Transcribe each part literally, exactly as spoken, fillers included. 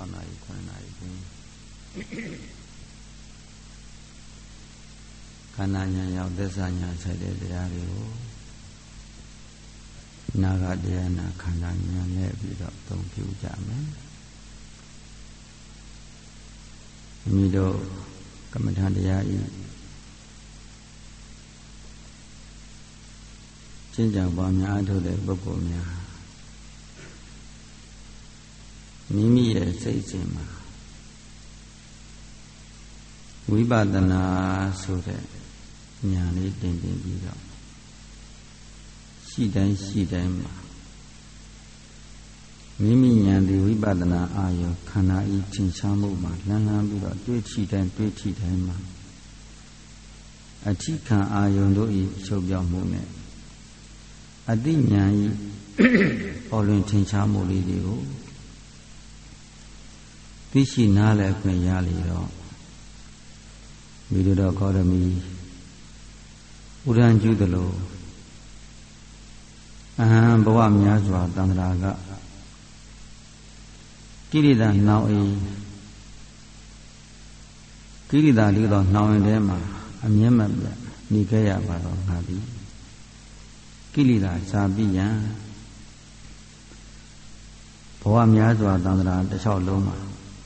၆နာရီခုနှစ်နာရီတွင်ခန္ဓာဉာဏ်ရောက်သစ္စာဉာဏ်ဆိုင်တဲ့တရားတွေကိုနာဂတရားနာခန္ဓာဉာဏ်နဲ့ပြီးတော့သုံးပြုကြမယ်မိတို့ကမ္မထာတရားဤကျင့်ကြံပွားများအထုတ်တဲ့ပုဂ္ဂိုလ်များမိမိရဲ့စိတ်စဉ်မှာဝိပဿနာဆိုတဲ့ဉာဏ်လေးတင်တင်ပြီးတော့ရှိတိုင်းရှိတိုင်းမှာမိမိဉာဏ်ဒီဝိပဿနာအာယုခန္ဓာဤသင်္ချာမှုမှာလန်းလန်းပြီးတော့တွေးချိတိုင်းတွေးချိတိုင်းမှာအဋ္ဌိခံအာယုတို့ဤချုပ်ပြောင်းမှုနဲ့အတိဉာဏ်ဤပေါ်လွင်ထင်ရှားမှုလေးတွေကိုသိရှိနားလည်ခွင့်ရလေတော့မိတို့တော်ကောရမီဥရန်ကျူးသလိုအဟံဘဝများစွာတန္တရာကကိရိတာနှောင်အိကိရိတာလေးတော့နှောင်ရင်ထဲမှာအမြဲမပြတ်နေခဲ့ရပါတော့ငါသည်ကိရိတာဇာပိယံဘဝများစွာတန္တရာတစ်လျှောက်လုံးမှာ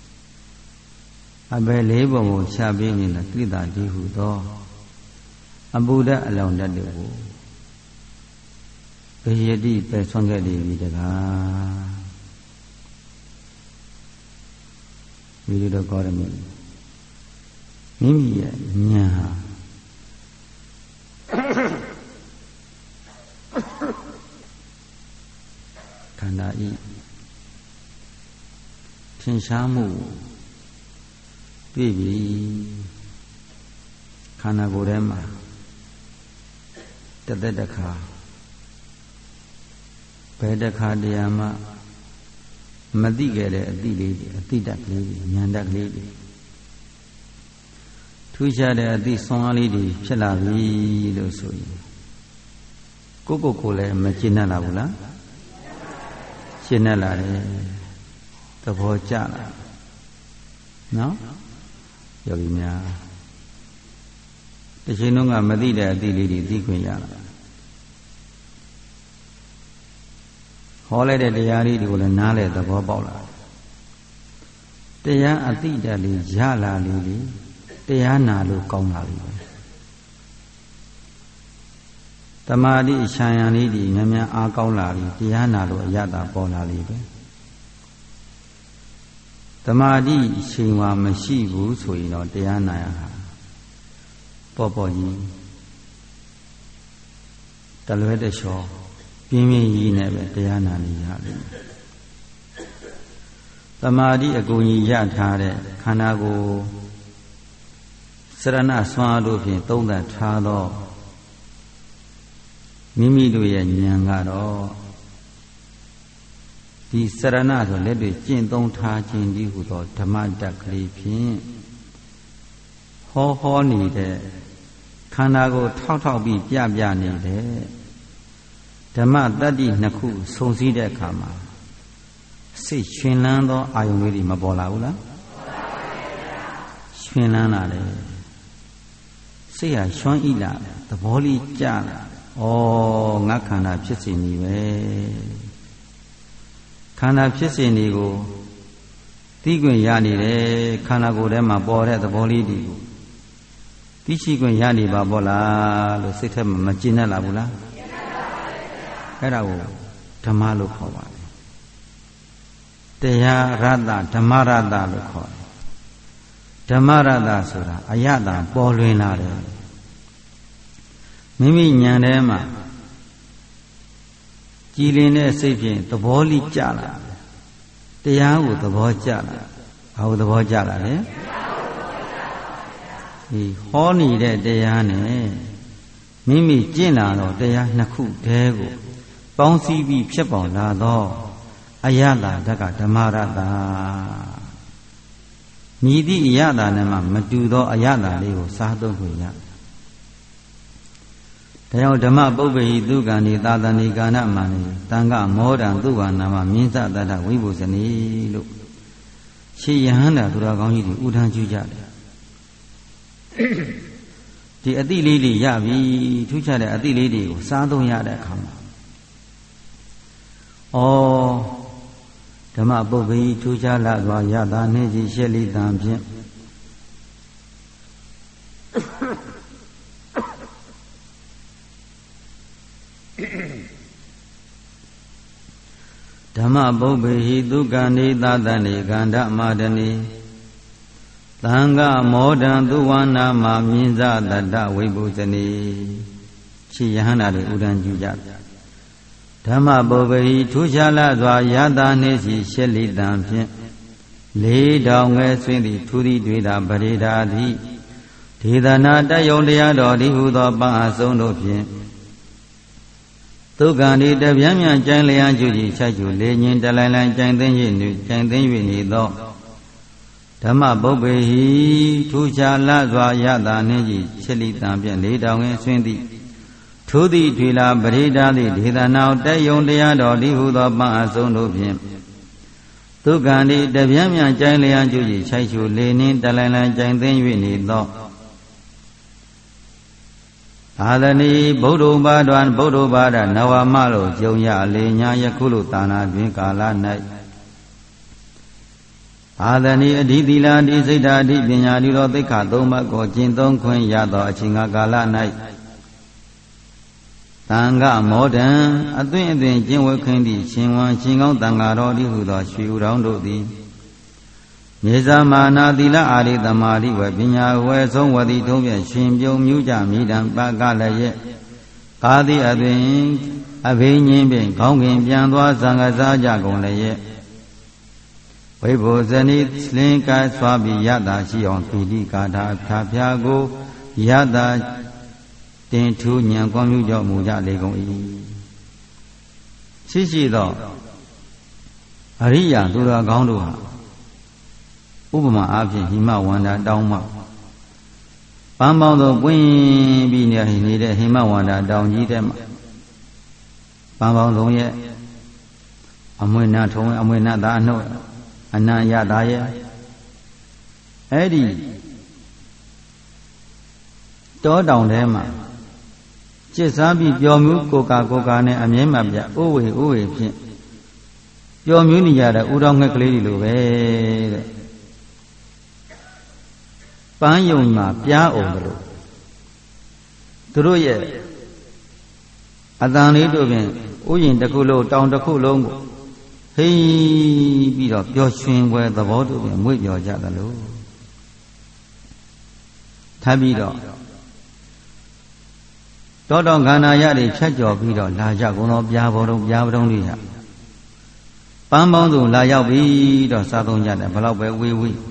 အဘယ်လေးပုံကိုချပေးနေတဲ့ကိရိတာဒီဟုသောအပူဓာတ်အလောင်းဓာတ်တွေကိုဘယတိပဲဆွမ်းခဲ့နေပြီတကားမိတို့တော့ကောရမီမိမိရဲ့ဉာဏ်ဟာခန္ဓာဤထင်ရှားမှုတွေ့ပြီခန္ဓာကိုယ်ထဲမှာတသက်တစ်ခါဘယ်တစ်ခါတရားမှမသိခဲ့တဲ့အတိလေးအတိတတ်ကလေးဉာဏ်တတ်ကလေးထူးခြားတဲ့အတိဆွမ်းအားလေးတွေဖြစ်လာပြီလို့ဆိုရင်ကိုယ့်ကိုယ်ကိုလည်းမရှင်းတတ်လာဘူးလားရှင်းတတ်လာတယ်သဘောကျလာနော်ယောဂီများတစ်ချိန်လုံးကမသိတဲ့အတိလေးတွေသိခွင့်ရလာဟောလိုက်တဲ့တရားလေးတွေကိုလည်းနားလဲသဘောပေါက်လာတရားအတိတလေးရလာလေလေတရားနာလို့ကောင်းလာပြီပဲတမာတိခြံရံလေးဒီများများအားကောင်းလာပြီတရားနာလို့အရသာပေါ်လာလေပဲတမာတိချိန်ဝါမရှိဘူးဆိုရင်တော့တရားနာရဟာပေါ့ပေါ့ကြီးတလွဲတလျှောပြင်းပြင်းကြီးနဲ့ပဲတရားနာနေရတယ်သမာဓိအကူကြီးရထားတဲ့ခန္ဓာကိုယ်စရဏဆွမ်းအားတို့ဖြင့်သုံးသပ်ထားသောမိမိတို့ရဲ့ဉာဏ်ကတော့ဒီစရဏဆိုလက်တွေကျင့်သုံးထားခြင်းဒီဟုသောဓမ္မတက်ကလေးဖြင့်ဟောဟောနေတဲ့ခန္ဓာကိုယ်ထောက်ထောက်ပြီးပြပြနေတဲ့ဓမ္မတတ္တိနှစ်ခုစုံစည်းတဲ့အခါမှာစိတ်ရှင်လန်းသောအာယုန်လေးတွေမပေါ်လာဘူးလားရှင်လန်းလာတယ်စိတ်ဟာရွှန်းဣလာသဘောလေးကျလာဩငါခန္ဓာဖြစ်စဉ်ကြီးပဲခန္ဓာဖြစ်စဉ်တွေကိုသိခွင့်ရနေတယ်ခန္ဓာကိုယ်ထဲမှာပေါ်တဲ့သဘောလေးတွေကိုသိရှိခွင့်ရနေပါဘောလားလို့စိတ်ထဲမှာမကျဉ်းနဲ့လာဘူးလားအဲ့ဒါကိုဓမ္မလို့ခေါ်ပါတယ်တရားရတ္တဓမ္မရတ္တလို့ခေါ်တယ်ဓမ္မရတ္တဆိုတာအယတပေါ်လွင်လာတယ်မိမိဉာဏ်ထဲမှာကြည်လင်တဲ့စိတ်ဖြင့်သဘောလိကျလာတရားကိုသဘောကျလာဘာကိုသဘောကျလာလဲဒီဟောနေတဲ့တရားနဲ့မိမိကျင့်လာတော့တရားနှစ်ခုတည်းကိုပေါင်းစည်းပြီးဖြစ်ပေါ်လာသောအယတာဓကဓမ္မရတ္တမြည်သည့်အယတာနဲ့မှမတူသောအယတာလေးကိုစားသုံးခွင့်ရဒါကြောင့်ဓမ္မပုပ္ပေဟိသုကံဤသာသနိကာနမန္နိတံဃမောဒံသူဝါနာမမြင်းစတတ္ထဝိဘုဇနီလို့ရှေးယဟန္တာသူတော်ကောင်းကြီးတွေဥထမ်းကျူးကြတယ်ဒီအတိလေးတွေရပြီထူးခြားတဲ့အတိလေးတွေကိုစားသုံးရတဲ့အခါမှာဩဓမ္မပုပ္ပေထူးခြားလာစွာရတာနေကြီးရှက်လိတံဖြင့်ဓမ္မပုပ္ပေဟိသုကဏိသတန္တိကန္ဓမာဒနေသံဃမောဒံသူဝနာမမြင်စတတ္တဝိပုဇနေရှေးယဟန္တာတွေဥဒ္ဒံကျူကြဓမ္မပုပ္ပေဟိထူးခြားလာစွာယတာနေစီရှက်လိတံဖြင့်လေးတောင်ငယ်ဆွင်းသည်ထူသည်တွေ့တာပရိဒါတိဒေသနာတယုံတရားတော်ဒီဟုသောပန်းအစုံတို့ဖြင့်သုကံဒီတပြန်းမြန်ကြိုင်လျံကျူကြီးချက်ကျူလေညင်တလိုင်လိုင်ကြိုင်သိမ့်၍နေကြိုင်သိမ့်၍နေသောဓမ္မပုပ္ပေဟိထူးခြားလာစွာယတာနှင့်ကြီးချစ်လိတံဖြင့်လေးတောင်ငယ်ဆွင်းသည်ထိုးသည်ထွေလာပရိဒါတိဒေသနာတယုံတရားတော်ဒီဟုသောပန်းအစုံတို့ဖြင့်သုကံဒီတပြန်းမြန်ကြိုင်လျံကျူကြီးချက်ကျူလေနှင့်တလိုင်လိုင်ကြိုင်သိမ့်၍နေသောအာသနီဗုဒ္ဓဘာဒံဗုဒ္ဓဘာဒနဝမလို့ကြုံရလေညာယခုလိုတာနာတွင်ကာလ၌အာသနီအဓိသီလာအဓိစိတ်ဓာအဓိပညာဒီတော်သိက္ခာသုံးပါးကိုကျင့်သုံးခွင့်ရသောအချိန်ကာလ၌သံဃမောဒံအသွင်အသွင်ကျင့်ဝတ်ခွင့်သည့်ရှင်ဝံရှင်ကောင်းသံဃာတော်ဒီဟုသောရွှေဥတော်တို့သည်မြေဇာမာနာသီလအာရိသမာရိဝပညာဝဲဆုံးဝတိထုံးဖြင့်ရှင်ပြုံမြူးကြမိတံပကလည်းရဲ့ကာသီအသွင်အဘိညာဉ်ဖြင့်ခေါင်းခင်ပြန်သွားဇံကစားကြကုန်လည်းရဲ့ဝိဘုဇနိလင်္ကာစွာပြီးယတာရှိအောင်ပိဋိကာထာဖြာဖြာကိုယတာတင်ထူးညံကွန်မြူးကြောင့်မူကြလေကုန်၏ရှိရှိသောအရိယာသူတော်ကောင်းတို့ဟာဥပမာအားဖြင့်ဟိမဝန္တာတောင်းမှပန်းပေါင်းသောပွင့်ပြီးနေနေတဲ့ဟိမဝန္တာတောင်ကြီးတဲ့မှာပန်းပေါင်းလုံးရဲ့အမွေနာထုံးအမွေနာသာအနှုတ်အနံရတာရဲ့အဲ့ဒီတောတောင်ထဲမှာจิตစားပြီးပျော်မြူးကိုကာကိုကာနဲ့အမြဲမှပြအိုးဝေအိုးဝေဖြင့်ပျော်မြူးနေကြတဲ့ဥတော်ငှက်ကလေးတွေလိုပဲတဲ့ပန်းယုံမှာပြားအောင်တယ်လို့သူတို့ရဲ့အတန်လေးတို့ဖြင့်ဥယျာဉ်တစ်ခုလုံးတောင်တစ်ခုလုံးကိုဟိပြီးတော့ပျော်ရွှင်ွယ်သဘောတို့ဖြင့်မွေ့ပျော်ကြတယ်လို့ထပ်ပြီးတော့တောတောင်ခန္ဓာရတွေဖြတ်ကျော်ပြီးတော့လာကြကုန်သောပြားပေါ်တော့ပြားပတုံးလေးရပန်းပေါင်းစုံလာရောက်ပြီးတော့စားသုံးကြတယ်ဘယ်တော့ပဲဝေးဝေး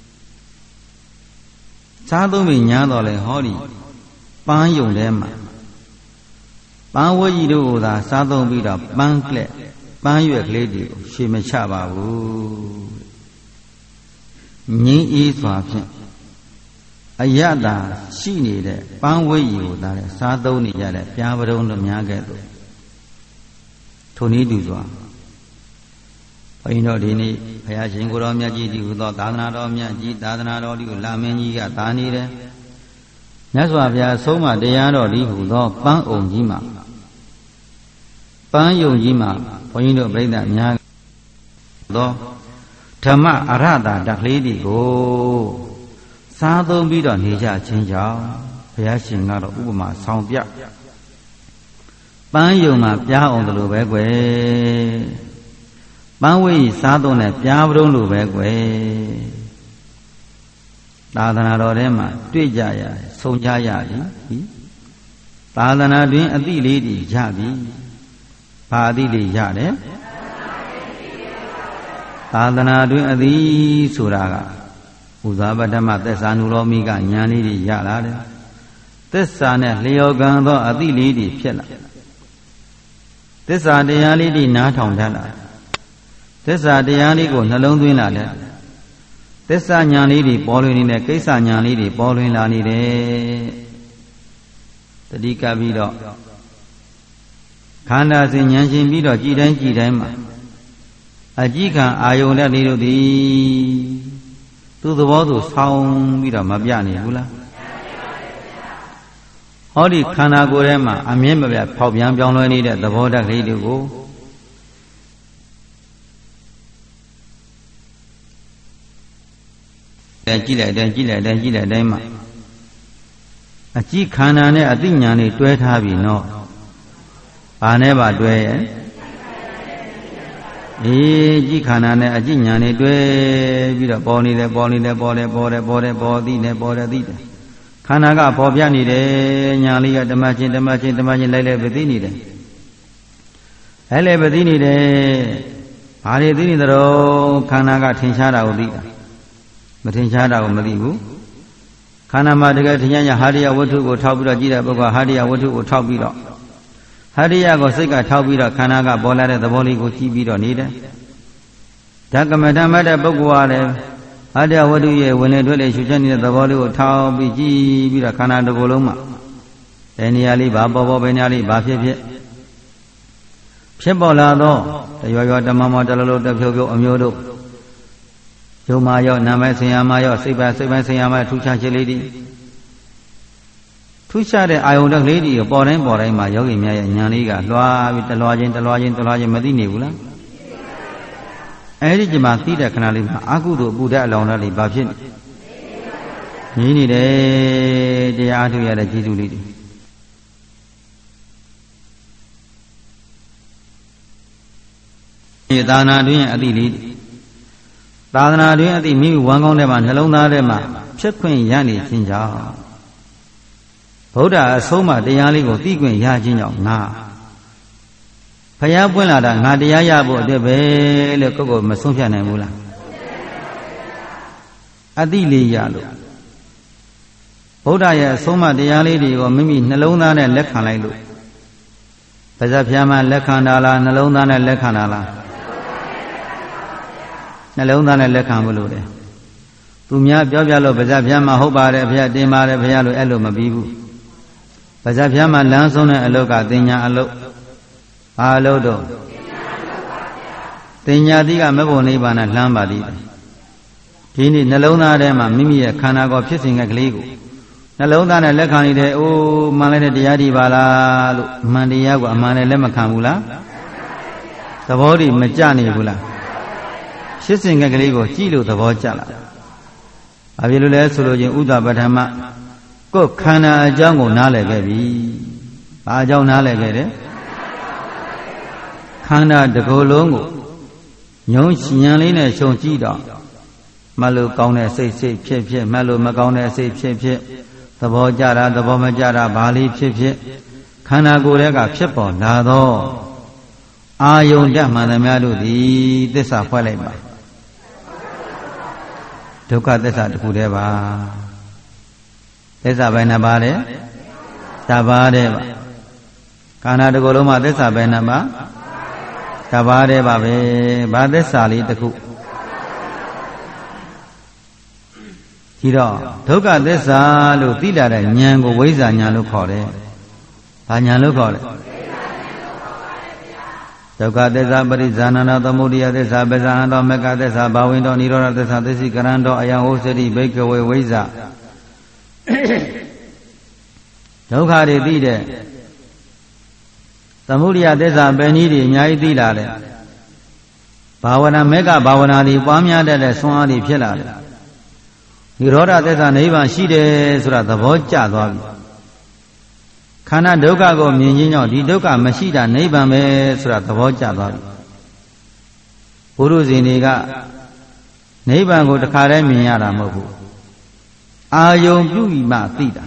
စားသုံးပြီးညားတော့လေဟောဒီပန်းယုံထဲမှာပန်းဝဲကြီးတို့ကသာစားသုံးပြီးတော့ပန်းကလက်ပန်းရွက်ကလေးတွေကိုရှေမချပါဘူးငင်းအေးစွာဖြင့်အယတာရှိနေတဲ့ပန်းဝဲကြီးကိုသာလေစားသုံးနေကြတဲ့ပြားပတုံးတို့များခဲ့သူထိုနည်းတူစွာဘုန်းကြီးတို့ဒီနေ့ဘုရားရှင်ကိုတော်မြတ်ကြီးဒီဟူသောသာသနာတော်မြတ်ကြီးသာသနာတော်ဒီကိုလာမင်းကြီးကသာနေတယ်မြတ်စွာဘုရားဆုံးမတရားတော်ဒီဟူသောပန်းအုံကြီးမှာပန်းယုံကြီးမှာဘုန်းကြီးတို့ပြိဿအများသောဓမ္မအရတာဓာတ်ကလေးတွေကိုစားသုံးပြီးတော့နေကြခြင်းကြောင့်ဘုရားရှင်ကတော့ဥပမာဆောင်ပြပန်းယုံမှာပြားအောင်တယ်လို့ပဲကွယ်ပန်းဝေးစားသုံးတဲ့ပြားပတုံးလိုပဲကွယ်သာသနာတော်ထဲမှာတွေ့ကြရဆုံးကြရပြီသာသနာတွင်အတိလေးတွေရပြီဘာအတိလေးရတယ်သာသနာတွင်အတိဆိုတာကဥဇာပတ္တမသက်စာနုလောမိကဉာဏ်လေးတွေရလာတယ်သက်စာနဲ့လျော်ကံသောအတိလေးတွေဖြစ်လာသစ္စာတရားလေးတွေနားထောင်တတ်လာသစ္စာတရားလေးကိုနှလုံးသွင်းလာတယ်သစ္စာဉာဏ်လေးတွေပေါ်လွင်နေတဲ့ကိစ္စဉာဏ်လေးတွေပေါ်လွင်လာနေတယ်တတိကပ်ပြီးတော့ခန္ဓာစဉ်ဉာဏ်ရှင်ပြီးတော့ကြည်တိုင်းကြည်တိုင်းမှာအကြည့်ခံအာယုန်နဲ့နေလို့ဒီသူ့သဘောသူဆောင်းပြီးတော့မပြနေဘူးလားဟောဒီခန္ဓာကိုယ်ထဲမှာအမြဲမပြတ်ဖောက်ပြန်ပြောင်းလဲနေတဲ့သဘောဓာတ်ကလေးတွေကိုတဲ့ကြည့်လိုက်တဲ့ကြည့်လိုက်တဲ့ကြည့်လိုက်တိုင်းမှာအကြည့်ခန္ဓာနဲ့အသိဉာဏ်တွေတွဲထားပြီနော်ဘာနဲ့ပါတွဲရဲ့အေးကြည့်ခန္ဓာနဲ့အကြည့်ဉာဏ်တွေတွဲပြီးတော့ပေါ်နေတယ်ပေါ်နေတယ်ပေါ်တယ်ပေါ်တယ်ပေါ်တယ်ပေါ်သိနေပေါ်တယ်သိတယ်ခန္ဓာကပေါ်ပြနေတယ်ညာလေးကဓမ္မချင်းဓမ္မချင်းဓမ္မချင်းလိုက်လိုက်ပဲသိနေတယ်လိုက်လိုက်ပဲသိနေတယ်ဘာတွေသိနေသလဲခန္ဓာကထင်ရှားတာကိုသိတာမထင်ရှားတာကိုမသိဘူးခန္ဓာမှာတကယ်ထင်ရှားညာဟာရယဝတ္ထုကိုထောက်ပြီးတော့ကြည့်တဲ့ပုဂ္ဂိုလ်ဟာရယဝတ္ထုကိုထောက်ပြီးတော့ဟာရယကိုစိတ်ကထောက်ပြီးတော့ခန္ဓာကပေါ်လာတဲ့သဘောလေးကိုကြည့်ပြီးတော့နေတယ်ဓကမထမတ်တဲ့ပုဂ္ဂိုလ်ကလည်းဟာရယဝတ္ထုရဲ့ဝင်လေထွက်လေရှုချက်နေတဲ့သဘောလေးကိုထောက်ပြီးကြည့်ပြီးတော့ခန္ဓာတစ်ခုလုံးမှာဘယ်နေရာလေးဘာပေါ်ပေါ်ဘယ်နေရာလေးဘာဖြစ်ဖြစ်ဖြစ်ပေါ်လာတော့တရွရွတမမောတလလုံးတဖြုတ်ဖြုတ်အမျိုးတို့ယုံမာရောနာမည်ဆင်ရမာရောစိတ်ပါစိတ်ပိုင်းဆင်ရမာထူးခြားခြင်းလေးတွေထူးခြားတဲ့အာယုန်တက်ကလေးတွေပေါ်တိုင်းပေါ်တိုင်းမှာယောဂီများရဲ့ဉာဏ်လေးကလွှားပြီးတလွှားချင်းတလွှားချင်းတလွှားချင်းမသိနေဘူးလားအဲဒီကြမှာသိတဲ့ခဏလေးမှာအကုသိုလ်ပူတဲ့အလောင်းလေးဘာဖြစ်နေနေတယ်တရားအထုရတဲ့ကျေးဇူးလေးတွေဒီသာနာတွင်အတိလေးသာသနာတွင်အတိမိမိဝမ်းကောင်းတဲ့မှာနှလုံးသားထဲမှာဖြစ်ခွင့်ရနေခြင်းကြောင့်ဗုဒ္ဓအဆုံးအမတရားလေးကိုသိခွင့်ရခြင်းကြောင့်ငါဘုရားပွင့်လာတာငါတရားရဖို့အတွက်ပဲလို့ကိုယ့်ကိုယ်မဆုံးဖြတ်နိုင်ဘူးလားအတိလေးရလို့ဗုဒ္ဓရဲ့အဆုံးအမတရားလေးတွေကိုမိမိနှလုံးသားနဲ့လက်ခံလိုက်လို့ပါဇက်ဖျားမှလက်ခံတာလားနှလုံးသားနဲ့လက်ခံတာလားနှလုံးသားနဲ့လက်ခံလို့တယ်သူများပြောပြလို့ပါဇက်ဖျားမှဟုတ်ပါတယ်ဘုရားတင်ပါတယ်ဘုရားလို့အဲ့လိုမပြီးဘူးပါဇက်ဖျားမှလမ်းဆုံးတဲ့အလုပ်ကတင်ညာအလုပ်ဘာအလုပ်တော့တင်ညာတိကမဘုံနိဗ္ဗာန်လှမ်းပါလိမ့်ဒီနေ့နှလုံးသားထဲမှာမိမိရဲ့ခန္ဓာကိုယ်ဖြစ်စဉ်ကလေးကိုနှလုံးသားနဲ့လက်ခံနေတယ်အိုးမှန်လိုက်တဲ့တရားဒီပါလားလို့အမှန်တရားကိုအမှန်နဲ့လက်မခံဘူးလားသဘောတည်းမကြနေဘူးလားဖြစ်စဉ်ကလေးကိုကြည့်လို့သဘောကျလာဘာဖြစ်လို့လဲဆိုလို့ချင်းဥဒ္ဒပထမကိုယ်ခန္ဓာအကြောင်းကိုနားလည်ခဲ့ပြီဘာအကြောင်းနားလည်ခဲ့တယ်ခန္ဓာတစ်ခုလုံးကိုညုံဉာဏ်လေးနဲ့ရှုံကြည့်တော့မလို့ကောင်းတဲ့စိတ်စိတ်ဖြစ်ဖြစ်မလို့မကောင်းတဲ့စိတ်ဖြစ်ဖြစ်သဘောကြတာသဘောမကြတာဘာလေးဖြစ်ဖြစ်ခန္ဓာကိုယ်ရဲ့ကဖြစ်ပေါ်လာတော့အာယုန်တမှန်သမျှတို့သည်သစ္စာဖွဲ့လိုက်ပါဒုက္ခသစ္စာတစ်ခုတည်းပါသစ္စာဘယ်နှပါးလဲတပါးတည်းပါခန္ဓာတစ်ခုလုံးမှာသစ္စာဘယ်နှပါးတပါးတည်းပါပဲဘာသစ္စာလေးတစ်ခုဒီတော့ဒုက္ခသစ္စာလို့သိလာတဲ့ဉာဏ်ကိုဝိဇ္ဇာဉာဏ်လို့ခေါ်တယ်ဘာဉာဏ်လို့ခေါ်လဲဒုက္ခသစ္စာပရိဇာနန္တသမုဒိယသစ္စာပဇာဟံတော်မကသစ္စာဘာဝိန္တောနိရောဓသစ္စာသစ္စိကရဏတော်အယံဟောစတိဘိက္ခဝေဝိဇ္ဇာဒုက္ခတွေသိတဲ့သမုဒိယသစ္စာပဲနည်းတွေအများကြီးသိလာတယ်ဘာဝနာမေကဘာဝနာတွေပွားများတတ်တဲ့ဆွမ်းအားတွေဖြစ်လာတယ်နိရောဓသစ္စာနိဗ္ဗာန်ရှိတယ်ဆိုတာသဘောကျသွားပြီခန္ဓာဒုက္ခကိုမြင်ခြင်းကြောင့်ဒီဒုက္ခမရှိတာနိဗ္ဗာန်ပဲဆိုတာသဘောကျသွားပြီဘုရုဇင်တွေကနိဗ္ဗာန်ကိုတခါတည်းမြင်ရတာမဟုတ်ဘူးအာယုံပြုပြီးမှသိတာ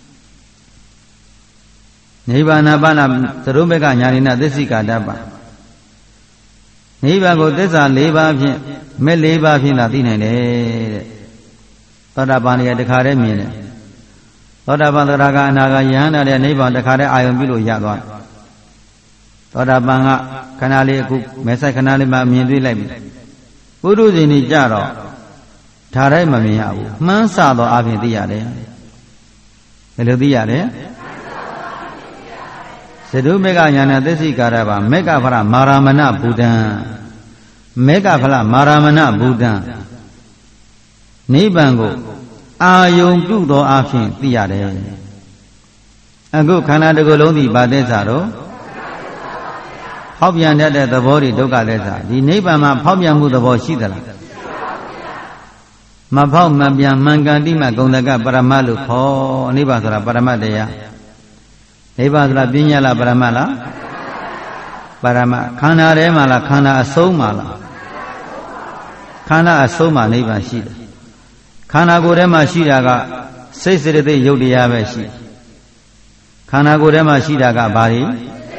နိဗ္ဗာန်ပါဏသရုပ္ပကညာနိနာသစ္စိကာတပ္ပနိဗ္ဗာန်ကိုသစ္စာ၄ပါးဖြင့်မဲ့၄ပါးဖြင့်သာသိနိုင်တယ်တဲ့သောတာပန်ရဲ့တခါတည်းမြင်တယ်သောတာပန်သရဂအနာဂယဟန္တာတဲ့နိဗ္ဗာန်တခါတည်းအာယုံပြုလို့ရသွားတယ်သောတာပန်ကခဏလေးအခုမဲဆိုင်ခဏလေးမှမြင်တွေ့လိုက်ပြီပုထုဇဉ်ကြီးကြတော့ဒါတိုင်းမမြင်ရဘူးမှန်းဆသောအပြင်သိရတယ်ဘယ်လိုသိရလဲသဒုမေကညာဏသစ္စိကာရပါမေကဖရမာရမဏဗုဒ္ဓံမေကဖလမာရမဏဘုဒ္ဓံနိဗ္ဗာန်ကိုအာယုံပြုသောအဖြစ်သိရတယ်အခုခန္ဓာတစ်ခုလုံးသည်ဗာသစ္စာတော့ဖောက်ပြန်တတ်တဲ့သဘောတွေဒုက္ခသစ္စာဒီနိဗ္ဗာန်မှာဖောက်ပြန်မှုသဘောရှိသလားမဖောက်မပြန်မှန်ကန်တိမဂုံတကပရမတ်လို့ခေါ်နိဗ္ဗာန်ဆိုတာပရမတ်တရားနိဗ္ဗာန်ဆိုတာပညာလားပရမတ်လားပရမတ်ခန္ဓာထဲမှာလားခန္ဓာအဆုံးမှာလားခန္ဓာအဆုံးမှာနိဗ္ဗာန်ရှိတယ်ခန္ဓာကိုယ်ထဲမှာရှိတာကစိတ်စေတသိက်ရုပ်တရားပဲရှိခန္ဓာကိုယ်ထဲမှာရှိတာကဘာတွေ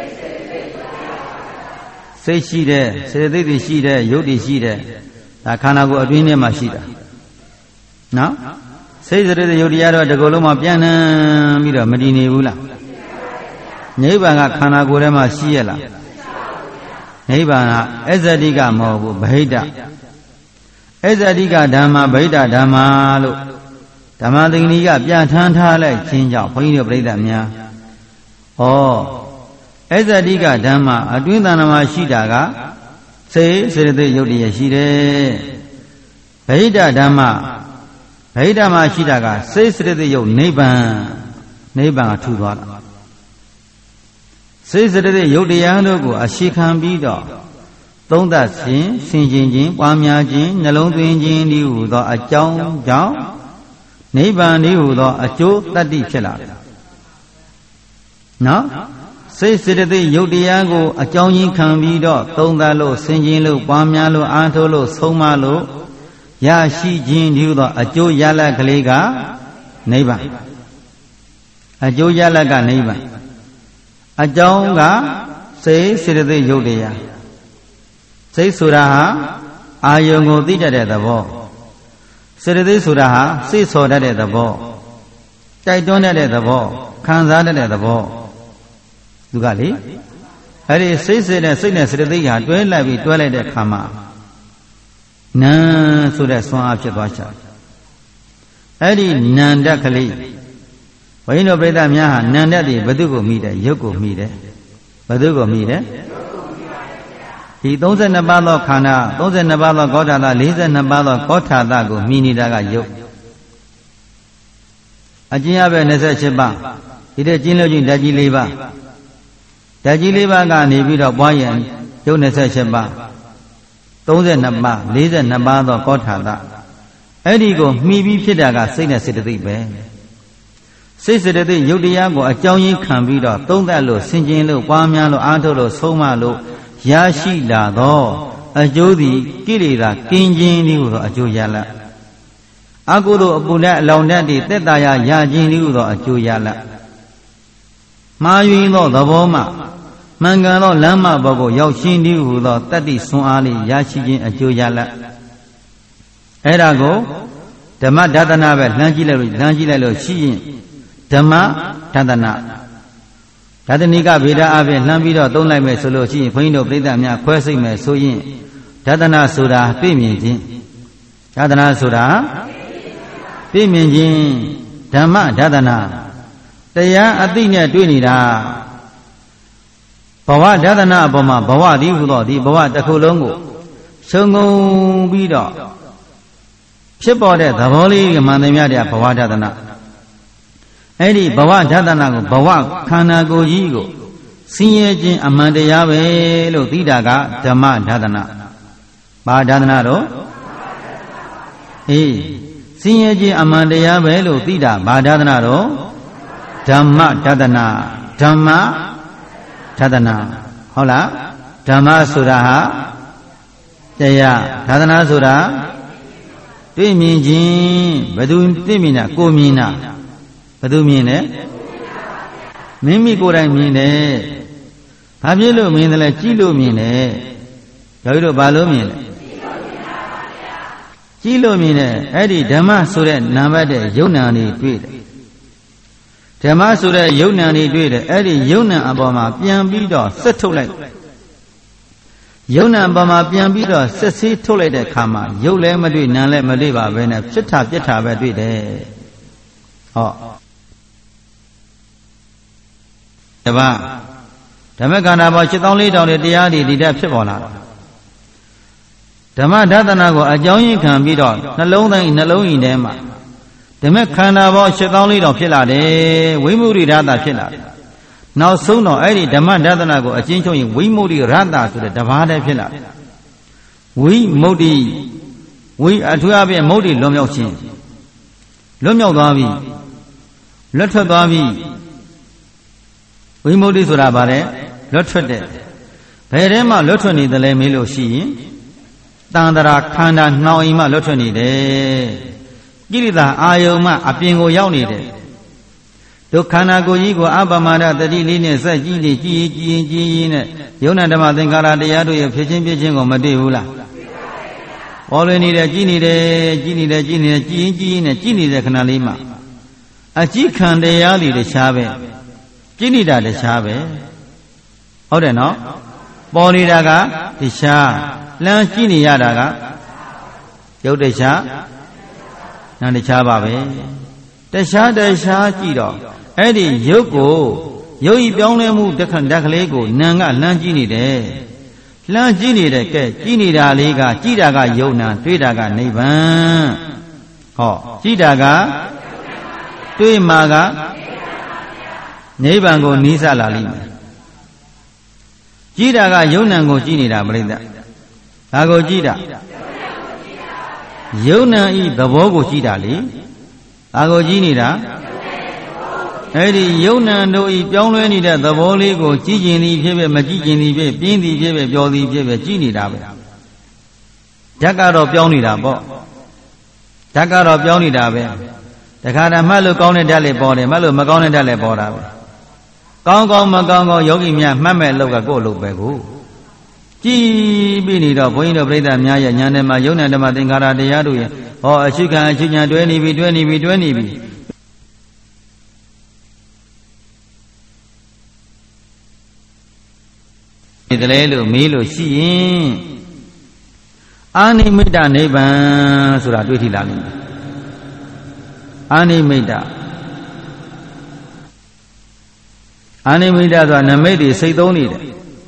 စိတ်ရှိတဲ့စေတသိက်တွေရှိတဲ့ရုပ်တွေရှိတဲ့ဒါခန္ဓာကိုယ်အတွင်းထဲမှာရှိတာနော်စိတ်စေတသိက်ရုပ်တရားတော့ဒီကုလုံးမှာပြန့်နှံ့ပြီးတော့မတည်နေဘူးလားနိဗ္ဗာန်ကခန္ဓာကိုယ်ထဲမှာရှိရလားနိဗ္ဗာန်ကအစ္ဆတိကမဟုတ်ဘူးဗဟိတအစ္ဆတိကဓမ္မဗဟိတဓမ္မလို့ဓမ္မသင်္ကနီကပြဋ္ဌာန်းထားလိုက်ခြင်းကြောင့်ဘုန်းကြီးတို့ပြိဿများဩအစ္ဆတိကဓမ္မအတွင်းတဏ္ဍမှာရှိတာကစေစေတသိက်ရုပ်တည်းရှိတယ်ဗဟိတဓမ္မဗဟိတမှာရှိတာကစေစေတသိက်ရုပ်နိဗ္ဗာန်နိဗ္ဗာန်ကထူသွားတာစေစေတသိက်ရုပ်တရားတို့ကိုအရှိခံပြီးတော့သုံးသပ်ခြင်းဆင်ခြင်ခြင်းပွားများခြင်းနှလုံးသွင်းခြင်းဤဟူသောအကြောင်းကြောင့်နိဗ္ဗာန်ဤဟူသောအကျိုးတတ္တိဖြစ်လာတယ်နော်စိတ်စေတသိက်ရုပ်တရားကိုအကြောင်းရင်းခံပြီးတော့သုံးသပ်လို့ဆင်ခြင်လို့ပွားများလို့အားထုတ်လို့ဆုံးမလို့ရရှိခြင်းဤဟူသောအကျိုးရလဒ်ကလေးကနိဗ္ဗာန်အကျိုးရလဒ်ကနိဗ္ဗာန်အကြောင်းကစိတ်စေတသိက်ရုပ်တရားစိတ်ဆိုတာဟာအာယုံကိုသိတတ်တဲ့သဘောစေတသိက်ဆိုတာဟာစိတ်ဆော်တတ်တဲ့သဘောတိုက်တွန်းတတ်တဲ့သဘောခံစားတတ်တဲ့သဘောသူကလေအဲ့ဒီစိတ်စေတဲ့စိတ်နဲ့စေတသိက်ဟာတွဲလိုက်ပြီးတွဲလိုက်တဲ့ခါမှာနာဆိုတဲ့ဆွမ်းအားဖြစ်သွားချာအဲ့ဒီနန္တကလေးဘုန်းကြီးတို့ပြိဿများဟာနန္တတိဘု து ကိုမိတယ်ရုပ်ကိုမိတယ်ဘု து ကိုမိတယ်ဒီသုံးဆယ်နှစ်ပါးသောခန္ဓာသုံးဆယ်နှစ်ပါးသောကောဋ္ဌာသလေးဆယ်နှစ်ပါးသောကောဋ္ဌာသကိုမိနေတာကယုတ်အကျဉ်းအပဲနှစ်ဆယ်ရှစ်ပါးဒီတဲ့ကျင်းလို့ချင်းဓာတ်ကြီးလေးပါးဓာတ်ကြီးလေးပါးကနေပြီးတော့ပွားရင်ယုတ်နှစ်ဆယ်ရှစ်ပါးသုံးဆယ်နှစ်ပါးလေးဆယ်နှစ်ပါးသောကောဋ္ဌာသအဲ့ဒီကိုမှီပြီးဖြစ်တာကစိတ်နဲ့စေတသိက်ပဲစိတ်စေတသိက်ယုတ်တရားကိုအကြောင်းရင်းခံပြီးတော့သုံးသပ်လို့ဆင်ခြင်လို့ပွားများလို့အားထုတ်လို့ဆုံးမလို့ရရှိလာသောအကျိုးသည်ကိလေသာကင်းခြင်းဤဟူသောအကျိုးရလဒ်အကုသိုလ်အပူနဲ့အလောင်တတ်သည့်သက်သာရရခြင်းဤဟူသောအကျိုးရလဒ်မှားယွင်းသောသဘောမှမှန်ကန်သောလမ်းမပေါ်ကိုရောက်ရှင်းဤဟူသောတတ္တိဆွမ်းအားလေးရရှိခြင်းအကျိုးရလဒ်အဲ့ဒါကိုဓမ္မဒသနာပဲလှမ်းကြည့်လိုက်လို့လှမ်းကြည့်လိုက်လို့ရှိရင်ဓမ္မဒသနာဓာတနိကဗေဒအပြင်လှမ်းပြီးတော့သုံးလိုက်မယ်ဆိုလို့ရှိရင်ခွင်းတို့ပြိဿများခွဲစိတ်မယ်ဆိုရင်ဓာတနာဆိုတာသိမြင်ခြင်းဓာတနာဆိုတာသိမြင်ခြင်းဓမ္မဓာတနာတရားအသိနဲ့တွေ့နေတာဘဝဓာတနာအပေါ်မှာဘဝသည်ဟူသောဒီဘဝတစ်ခုလုံးကိုခြုံငုံပြီးတော့ဖြစ်ပေါ်တဲ့သဘောလေးကမှန်သမျှတဲ့ဘဝဓာတနာအဲ့ဒီဘဝဓာတနာကိုဘဝခန္ဓာကိုယ်ကြီးကိုဆင်းရဲခြင်းအမှန်တရားပဲလို့သိတာကဓမ္မဓာတနာဘာဓာတနာတော့အေးဆင်းရဲခြင်းအမှန်တရားပဲလို့သိတာဘာဓာတနာတော့ဓမ္မဓာတနာဓမ္မဓာတနာဟုတ်လားဓမ္မဆိုတာဟာတရားဓာတနာဆိုတာတွေ့မြင်ခြင်းဘယ်သူသိမြင်တာကိုမြင်တာဘယ်သူမြင်လဲမိမိကိုယ်တိုင်မြင်တယ်ဘာဖြစ်လို့မြင်တယ်လဲကြည့်လို့မြင်တယ်ယောဂီတို့ဘာလို့မြင်လဲကြည့်လို့မြင်တယ်အဲ့ဒီဓမ္မဆိုတဲ့နာမတဲ့ယုံ nant တွေတွေ့တယ်ဓမ္မဆိုတဲ့ယုံ nant တွေတွေ့တယ်အဲ့ဒီယုံ nant အပေါ်မှာပြန်ပြီးတော့ဆက်ထုတ်လိုက်ယုံ nant အပေါ်မှာပြန်ပြီးတော့ဆက်ဆေးထုတ်လိုက်တဲ့အခါမှာယုတ်လည်းမတွေ့နံလည်းမတွေ့ပါဘဲနဲ့ဖြစ်တာပြက်တာပဲတွေ့တယ်ဟောတပါး ဓမ္မခန္ဓာပေါ် ရှစ်သောင်းလေးထောင်တဲ့တရားတွေဒီတက်ဖြစ်ပေါ်လာတာဓမ္မဒသနာကိုအကြောင်းရင်းခံပြီးတော့နှလုံးသားနှလုံးအိမ်ထဲမှာဓမ္မခန္ဓာပေါင်းရှစ်သောင်းလေးတောင်ဖြစ်လာတယ်ဝိမုဒ္ဓိရတဖြစ်လာတယ်နောက်ဆုံးတော့အဲ့ဒီဓမ္မဒသနာကိုအကျဉ်းချုပ်ရင်ဝိမုဒ္ဓိရတဆိုတဲ့တပါးတည်းဖြစ်လာတယ်ဝိမုဒ္ဓိဝိအထူးအဖြင့်မုဒ္ဓိလွန်မြောက်ခြင်းလွတ်မြောက်သွားပြီလွတ်ထွက်သွားပြီဝိမုဒ္ဓိဆိုတာဗါတဲ့လွတ်ထွက်တဲ့ဘယ်ထဲမှာလွတ်ထွက်နေတယ်လဲမေးလို့ရှိရင်တန်တရာခန္ဓာနှောင်အိမ်မှလွတ်ထွက်နေတယ်ကိရိတာအာယုံမှအပြင်ကိုရောက်နေတယ်ဒုက္ခနာကိုကြီးကိုအပမဒတတိလေးနဲ့စက်ကြည့်နေကြည်ကြည်ကြည်နဲ့ယုံနာဓမ္မသင်္ကာရတရားတို့ရဲ့ဖြစ်ချင်းပြချင်းကိုမတွေ့ဘူးလားပေါ်လွင်နေတယ်ကြည်နေတယ်ကြည်နေတယ်ကြည်နေတယ်ကြည်ရင်ကြည်နဲ့ကြည်နေတဲ့ခဏလေးမှာအကြည့်ခံတရားတွေတခြားပဲကြည်နေတာတခြားပဲဟုတ်တယ်နော်ပေါ်နေတာကတခြားလမ်းကြည့်နေရတာကရုပ်တခြားနာတခြားပါပဲတခြားတခြားကြည့်တော့အဲ့ဒီရုပ်ကိုရုပ်ဤပြောင်းလဲမှုတခဏတက်ကလေးကိုနာကလမ်းကြည့်နေတယ်လှမ်းကြည့်နေတဲ့ကဲကြည့်နေတာလေးကကြည့်တာကယုံနာတွေ့တာကနိဗ္ဗာန်ဟောကြည့်တာကတွေ့မှာကနိဗ္ဗာန်ကိုနီးစပ်လာလိမ့်မယ်ကြည့်တာကယုံနာကိုကြည့်နေတာပြိဿဒါကိုကြည့်တာယုံနာဤသဘောကိုကြည့်တာလေဒါကိုကြည့်နေတာအဲ့ဒီယုံနာတို့ဤပြောင်းလဲနေတဲ့သဘောလေးကိုကြည့်ကျင်သည်ဖြစ်ဖြစ်မကြည့်ကျင်သည်ဖြစ်ပြင်းသည်ဖြစ်ဖြစ်ပျော်သည်ဖြစ်ဖြစ်ကြည့်နေတာပဲဓာတ်ကတော့ပြောင်းနေတာပေါ့ဓာတ်ကတော့ပြောင်းနေတာပဲတခါတည်းမှတ်လို့ကောင်းတဲ့ဓာတ်လေးပေါ်တယ်မှတ်လို့မကောင်းတဲ့ဓာတ်လေးပေါ်တာပဲကောင်းကောင်းမကောင်းကောင်းယောဂီများမှတ်မဲ့လောက်ကကိုယ့်အလုပ်ပဲကိုကြည်ပြီးနေတော့ဘုန်းကြီးတို့ပြိဿများရဲ့ဉာဏ်ထဲမှာယုံနာဓမ္မသင်္ကာရတရားတို့ရဲ့ဟောအရှိခံအရှိညာတွဲနေပြီတွဲနေပြီတွဲနေပြီဒီတလဲလို့မေးလို့ရှိရင်အာနိမိတနိဗ္ဗာန်ဆိုတာတွေ့ထိလာလိမ့်မယ်အာနိမိတအာနိမိတဆိုတာနမိတ်တွေစိတ်သုံးနေတယ်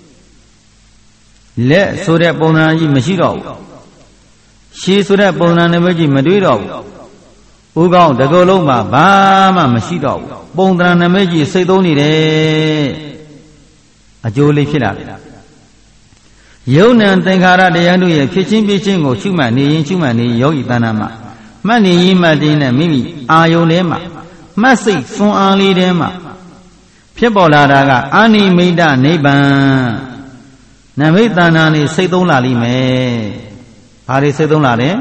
လက်ဆိုတဲ့ပုံစံကြီးမရှိတော့ဘူးရှည်ဆိုတဲ့ပုံစံနမိတ်ကြီးမတွေ့တော့ဘူးဥကောင်းတကုလုံးမှာဘာမှမရှိတော့ဘူးပုံစံနမိတ်ကြီးစိတ်သုံးနေတယ်အကျိုးလေးဖြစ်လာတယ်ယုံနံသင်္ခါရတရားတို့ရဲ့ဖြစ်ချင်းပြချင်းကိုရှုမှတ်နေရင်ရှုမှတ်နေယောဂီတဏ္ဍာမှာမှတ်နေရင်မှတ်ခြင်းနဲ့မိမိအာယုန်ထဲမှာမှတ်စိတ်စွမ်းအားလေးထဲမှာဖြစ်ပေါ်လာတာကအာနိမိတနိဗ္ဗာန်နမိတ်တဏ္ဍာနေစိတ်သုံးလာလိမ့်မယ်ဘာတွေစိတ်သုံးလာလဲ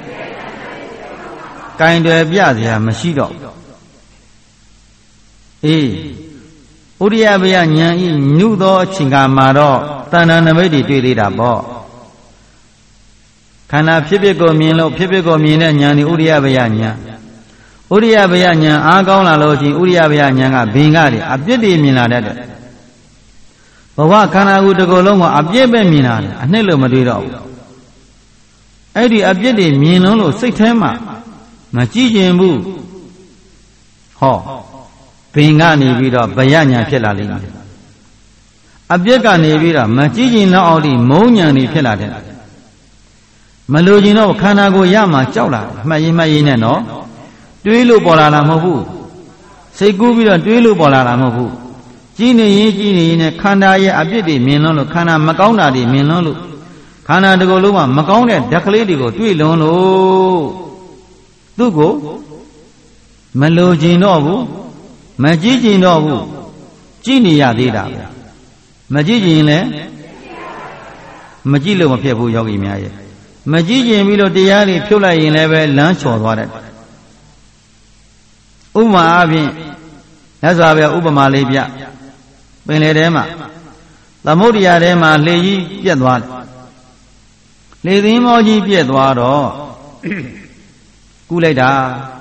ကင်တွယ်ပြစရာမရှိတော့အေးဥရိယဘယဉာဏ်ဤညုသောအချိန်ကမှာတော့တဏ္ဍာနမိတ်တွေတွေ့သေးတာပေါ့ခန္ဓာဖြစ်ဖြစ်ကိုမြင်လို့ဖြစ်ဖြစ်ကိုမြင်တဲ့ဉာဏ်ဒီဥရိယဘယဉာဏ်ဥရိယဘယဉာဏ်အားကောင်းလာလို့ချင်းဥရိယဘယဉာဏ်ကဘင်္ဂတွေအပြစ်တွေမြင်လာတတ်တယ်ဘဝခန္ဓာကိုယ်တစ်ခုလုံးကအပြစ်ပဲမြင်လာတယ်အနှစ်လို့မတွေ့တော့ဘူးအဲ့ဒီအပြစ်တွေမြင်လုံးလို့စိတ်ထဲမှာမကြည့်ကျင်ဘူးဟောဘင်ကနေပြီးတော့ဘယဉာဏ်ဖြစ်လာလိမ့်မယ်အပြစ်ကနေပြီးတော့မကြည့်ကျင်တော့အောင်ဒီမုံဉာဏ်တွေဖြစ်လာတယ်မလိုချင်တော့ခန္ဓာကိုယ်ရမှကြောက်လာတယ်မှတ်ရင်မှတ်ရင်နဲ့နော်တွေးလို့ပေါ်လာတာမဟုတ်ဘူးစိတ်ကူးပြီးတော့တွေးလို့ပေါ်လာတာမဟုတ်ဘူးကြည်နေရင်ကြည်နေရင်နဲ့ခန္ဓာရဲ့အပြစ်တွေမြင်လွန်းလို့ခန္ဓာမကောင်းတာတွေမြင်လွန်းလို့ခန္ဓာတစ်ခုလုံးကမကောင်းတဲ့ဓာတ်ကလေးတွေကိုတွေ့လွန်းလို့သူ့ကိုမလိုချင်တော့ဘူးမကြည့်ချင်တော့ဘူးကြည်နေရသေးတာပဲမကြည့်ချင်လည်းမကြည့်လို့မဖြစ်ဘူးယောဂီများရဲ့မကြည့်ချင်ပြီးတော့တရားတွေဖြုတ်လိုက်ရင်လည်းပဲလမ်းချော်သွားတယ်ဥပမာအားဖြင့်လက်စွာပဲဥပမာလေးပြပင်လေထဲမှာသမုဒ္ဒရာထဲမှာလေကြီးပြက်သွားတယ်လေသင်းမောကြီးပြက်သွားတော့ကူးလိုက်တာ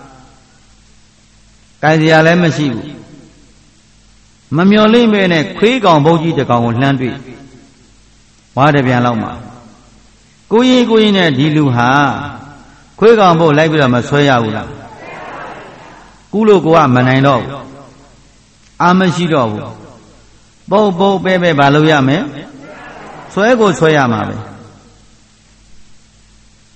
ကြိုင်စရာလည်းမရှိဘူးမမျော်လင့်ပဲနဲ့ခွေးကောင်ဘုတ်ကြီးတစ်ကောင်ကိုလှမ်းတွေ့ဝါးတပြန်လောက်မှာကိုရင်ကိုရင်နဲ့ဒီလူဟာခွေးကောင်ဘုတ်လိုက်ပြီးတော့မဆွဲရဘူးလားကူးလို့ကိုကမနိုင်တော့ဘူးအာမရှိတော့ဘူးပုတ်ပုတ်ပဲပဲဘာလို့ရမယ်ဆွဲကိုဆွဲရမှာပဲ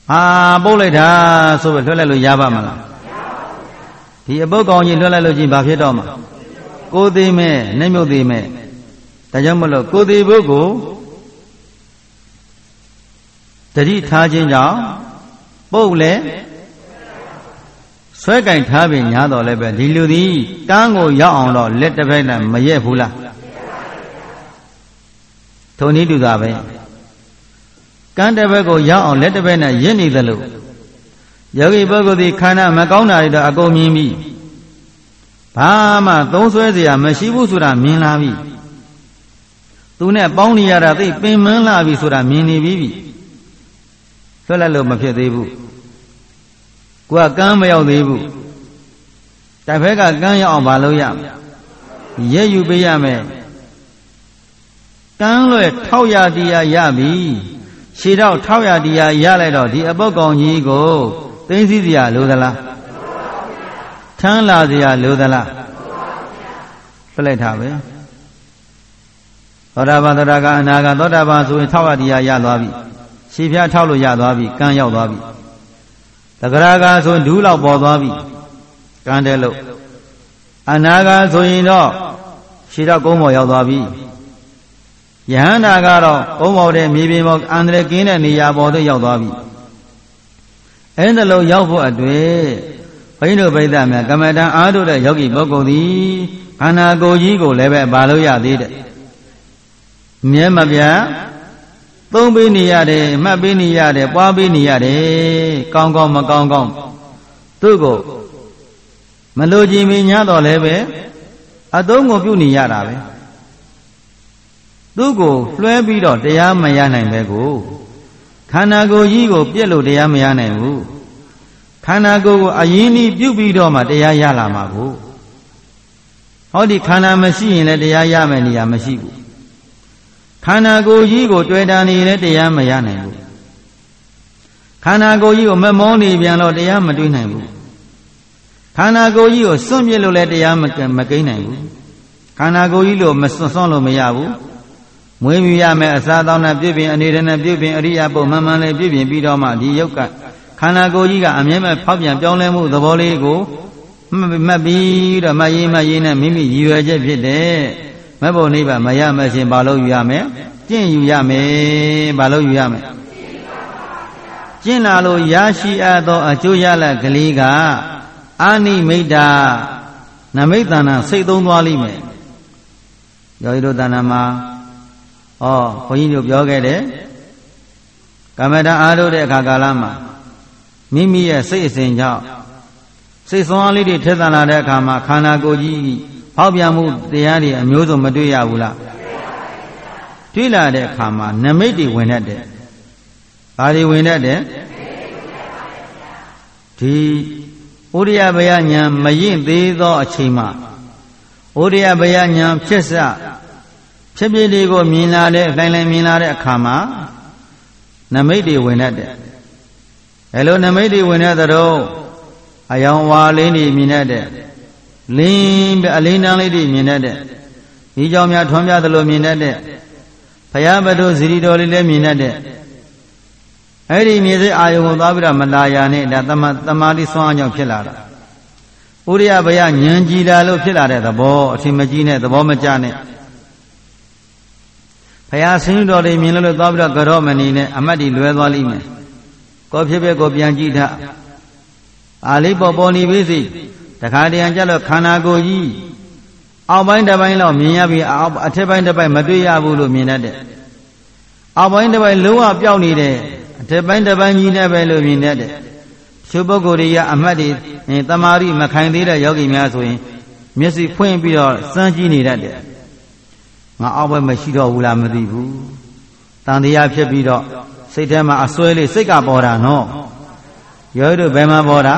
အာပုတ်လိုက်တာဆိုပြီးလွှတ်လိုက်လို့ရပါမလားဒီအပုတ်ကောင်ကြီးလွှတ်လိုက်လို့ချင်းဘာဖြစ်တော့မှာကိုသေးမဲ့နှိမ့်မြုပ်သေးမဲ့ဒါကြောင့်မလို့ကိုသေးဖို့ကိုတတိထားခြင်းကြောင့်ပုတ်လဲဆွဲကင်ထားပြီးညားတော်လည်းပဲဒီလူသည်ကန်းကိုရောက်အောင်တော့လက်တစ်ဖက်နဲ့မရက်ဘူးလားထုံနည်းတူတာပဲကန်းတစ်ဖက်ကိုရောက်အောင်လက်တစ်ဖက်နဲ့ရက်နေသလိုယောဂီပုဂ္ဂိုလ်သည်ခန္ဓာမကောင်းတာတွေတော့အကုန်မြင်ပြီဘာမှသုံးဆွဲเสียမရှိဘူးဆိုတာမြင်လာပြီသူနဲ့ပေါင်းနေရတာသိပင်မန်းလာပြီဆိုတာမြင်နေပြီပြီဆွဲလိုက်လို့မဖြစ်သေးဘူးကိုကကန်းမရောက်သေးဘူးတစ်ဖက်ကကန်းရောက်အောင်မလုပ်ရရဲယူပေးရမယ်ကန်းလွယ်ထောက်ရတရားရပြီခြေတော့ထောက်ရတရားရလိုက်တော့ဒီအပုတ်ကောင်ကြီးကိုသိသိစရာလိုသလားထမ်းလာစရာလိုသလားပြလိုက်တာပဲသောတာပန်သောတာကအနာဂတ်သောတာပန်ဆိုရင်ထောက်ရတရားရသွားပြီခြေဖြားထောက်လို့ရသွားပြီကန်းရောက်သွားပြီသဂရကဆိုဒူးလောက်ပေါ်သွားပြီကန်းတယ်လို့အနာဂတ်ဆိုရင်တော့ခြေတော့ကုန်းပေါ်ရောက်သွားပြီယဟန္တာကတော့ကုန်းပေါ်တဲ့မြေပြင်ပေါ်အန္တရာယ်ကင်းတဲ့နေရာပေါ်သို့ရောက်သွားပြီအဲ့ဒါလို့ရောက်ဖို့အတွက်ဘိန်းတို့ပြိဿများကမ္မဋ္ဌာန်းအားထုတ်တဲ့ယောဂီပုဂ္ဂိုလ်သည်ခန္ဓာကိုယ်ကြီးကိုလည်းပဲပါလို့ရသေးတယ်မြဲမပြတ်သုံးပေးနေရတယ်မှတ်ပေးနေရတယ်ပွားပေးနေရတယ်ကောင်းကောင်းမကောင်းကောင်းသူ့ကိုမလိုချင်မညာတော့လည်းပဲအသုံးကိုပြုနေရတာပဲသူ့ကိုလွှဲပြီးတော့တရားမရနိုင်ပဲကိုခန္ဓာကိုယ်ကြီးကိုပြက်လို့တရားမရနိုင်ဘူးခန္ဓာကိုယ်ကိုအရင်ဤပြုပြီးတော့မှတရားရလာမှာကိုဟောဒီခန္ဓာမရှိရင်လည်းတရားရမယ်နေရာမရှိဘူးခန္ဓာကိုယ်ကြီးကိုတွေ့တာနေလည်းတရားမရနိုင်ဘူးခန္ဓာကိုယ်ကြီးကိုမမောနေပြန်တော့တရားမတွေ့နိုင်ဘူးခန္ဓာကိုယ်ကြီးကိုစွန့်ပြစ်လို့လည်းတရားမမကိန်းနိုင်ဘူးခန္ဓာကိုယ်ကြီးလို့မစွန့်စွန့်လို့မရဘူးမွေးမြူရမယ်အစာတောင်းနဲ့ပြုပြင်အနေနဲ့ပြုပြင်အရိယာပုမှန်မှန်လေးပြုပြင်ပြီးတော့မှဒီယုတ်ကခန္ဓာကိုယ်ကြီးကအမြဲတမ်းဖောက်ပြန်ပြောင်းလဲမှုသဘောလေးကိုမှတ်ပြီးတော့မရေးမရေးနဲ့မိမိရည်ရွယ်ချက်ဖြစ်တဲ့မဘုံနိဗ္ဗာန်မရမရှင်ဘာလို့ယူရမလဲကျင့်ယူရမယ်ဘာလို့ယူရမလဲကျင့်လာလို့ရရှိအပ်သောအကျိုးရလဒ်ကလေးကအာနိမိတ်တာနမိတ်တဏ္ဍစိတ်သုံးသွားလိမ့်မယ်ယောဂီတို့တဏ္ဍမှာဩဘုန်းကြီးတို့ပြောခဲ့တယ်ကမ္မဋ္ဌာန်းအားထုတ်တဲ့အခါကာလမှာမိမိရဲ့စိတ်အစဉ်ကြောင့်စိတ်ဆွမ်းအားလေးတွေထက်သန်လာတဲ့အခါမှာခန္ဓာကိုယ်ကြီးဖောက်ပြန်မှုတရားတွေအမျိုးစုံမတွေ့ရဘူးလားတွေ့လာတဲ့အခါမှာနမိတ်တွေဝင်တတ်တယ်ဘာတွေဝင်တတ်တယ်ဒီဩရိယဘယဉာဏ်မရင်သေးသောအချိန်မှာဩရိယဘယဉာဏ်ဖြစ်စဖြစ်ဖြစ်တွေကိုမြင်လာတဲ့အတိုင်းလည်းမြင်လာတဲ့အခါမှာနမိတ်တွေဝင်တတ်တယ်အဲလိုနမိတ်တွေဝင်တဲ့တော့အယောင်ဝါလေးတွေမြင်တတ်တယ်လင်းပြအလင်းတန်းလေးတွေမြင်တတ်တယ်ဒီကြောင့်များထွန်းပြသလိုမြင်တတ်တယ်ဘုရားဘဒုဇီရီတော်လေးလည်းမြင်တတ်တယ်အဲ့ဒီမြင်စိတ်အာယုံကိုသွားပြီးတော့မလာရနဲ့ဒါတမတမာတိဆွမ်းအောင်ကြောင့်ဖြစ်လာတာဥရိယဘယဉာဏ်ကြည်လာလို့ဖြစ်လာတဲ့သဘောအထင်မကြီးနဲ့သဘောမကျနဲ့ဘုရားဆင်းရဲတော်တွေမြင်လို့သွားပြီးတော့ကြောမနေနဲ့အမတ်ဒီလွဲသွားလိမ့်မယ်ကိုဖြစ်ဖြစ်ကိုပြန်ကြည့်ထားအာလေးပေါ်ပေါ်နေပြီစိတခါတည်းကြလို့ခန္ဓာကိုယ်ကြီးအောက်ပိုင်းတစ်ပိုင်းတော့မြင်ရပြီအထက်ပိုင်းတစ်ပိုင်းမတွေ့ရဘူးလို့မြင်တတ်တယ်အောက်ပိုင်းတစ်ပိုင်းလုံးဝပျောက်နေတယ်အထက်ပိုင်းတစ်ပိုင်းကြီးနဲ့ပဲလို့မြင်တတ်တယ်ရှုပုဂ္ဂိုလ်တွေကအမတ်တွေတမာရီမခိုင်သေးတဲ့ယောဂီများဆိုရင်မျက်စိဖွင့်ပြီးတော့စမ်းကြည့်နေတတ်တယ်ငါအောက်ဘက်မရှိတော့ဘူးလားမသိဘူးတန်တရားဖြစ်ပြီးတော့စိတ်ထဲမှာအစွဲလေးစိတ်ကပေါ်တာနော်ယောဂီတို့ဘယ်မှာပေါ်တာ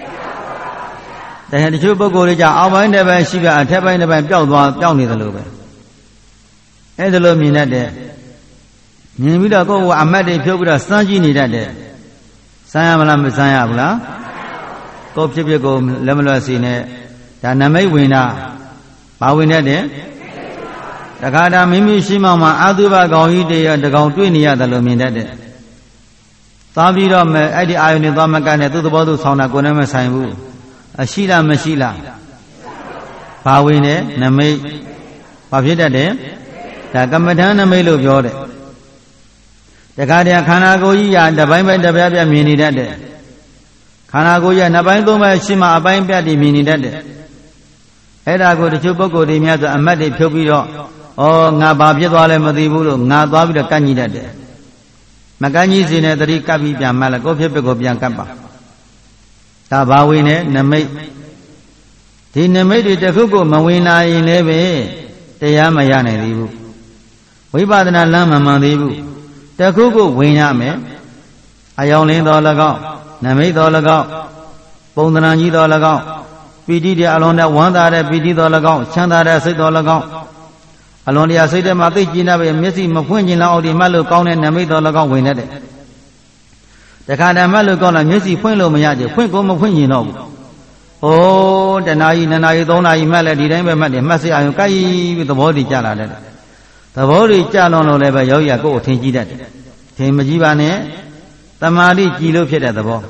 တချို့ပုဂ္ဂိုလ်တွေကြအောက်ပိုင်းတစ်ပိုင်းရှိပြအထက်ပိုင်းတစ်ပိုင်းပျောက်သွားပျောက်နေတယ်လို့ပဲအဲ့ဒါလိုမြင်တတ်တယ်မြင်ပြီးတော့ကိုယ်ကအမတ်တွေဖြုတ်ပြီးတော့စမ်းကြည့်နေတတ်တယ်စမ်းရမလားမစမ်းရဘူးလားကိုယ်ဖြစ်ဖြစ်ကိုလက်မလွတ်စီနဲ့ဒါနမိတ်ဝင်တာဘာဝင်တတ်တယ်တခါတည်းမိမိရှိမှမှာအာသုဘကောင်ကြီးတည်းရတကောင်တွေ့နေရတယ်လို့မြင်တတ်တယ်သွားပြီးတော့မဲ့အဲ့ဒီအာယုန်နဲ့သွားမကနဲ့သူ့သဘောသူဆောင်းတာကိုယ်နဲ့မဆိုင်ဘူးအရှိလားမရှိလားဘာဝင်လဲနမိတ်ဘာဖြစ်တတ်တယ်ဒါကမ္မဋ္ဌာန်းနမိတ်လို့ပြောတယ်တခါတည်းခန္ဓာကိုယ်ကြီးရာတစ်ပိုင်းပဲတစ်ပြားပြမြင်နေတတ်တယ်ခန္ဓာကိုယ်ကြီးနှစ်ပိုင်းသုံးပိုင်းရှိမှအပိုင်းပြတ်တည်မြင်နေတတ်တယ်အဲ့ဒါကိုတချို့ပုဂ္ဂိုလ်တွေများဆိုအမတ်တွေဖြုတ်ပြီးတော့ဩငါဘာဖြစ်သွားလဲမသိဘူးလို့ငါသွားပြီးတော့ကန့်ကြီးတတ်တယ်မကန့်ကြီးစီနဲ့တတိကပ်ပြီးပြန်မှလည်းကိုယ်ဖြစ်ဖြစ်ကိုပြန်ကပ်ပါဒါဘာဝင်နဲ့နမိတ်ဒီနမိတ်တွေတစ်ခုခုမဝင်လာရင်လည်းပဲတရားမရနိုင်သေးဘူးဝိပဿနာလမ်းမမှန်သေးဘူးတစ်ခုခုဝင်ရမယ်အယောင်လင်းတော်၎င်းနမိတ်တော်၎င်းပုံသဏ္ဍာန်ကြီးတော်၎င်းပီတိတဲ့အလွန်နဲ့ဝမ်းသာတဲ့ပီတိတော်၎င်းချမ်းသာတဲ့စိတ်တော်၎င်းအလွန်တရားစိတ်ထဲမှာသိကျင်တဲ့မျက်စိမဖွင့်ကျင်လောက်အောင်ဒီမှတ်လို့ကောင်းတဲ့နမိတ်တော်၎င်းဝင်တတ်တယ်တခါတည်းမှတ်လို့ကောင်းလာမျက်စိဖွင့်လို့မရကြဖွင့်ကိုမဖွင့်ကျင်တော့ဘူးဩတနာရီနှစ်နာရီသုံးနာရီမှတ်လဲဒီတိုင်းပဲမှတ်တယ်မှတ်စိအာယုံကိုက်ပြီးသဘောတည်ကြလာတယ်သဘောတည်ကြလွန်လို့လည်းပဲယောဂီကကိုယ်ကိုထင်ကြည့်တတ်တယ်ထင်မကြည့်ပါနဲ့တမာတိကြည်လို့ဖြစ်တဲ့သဘော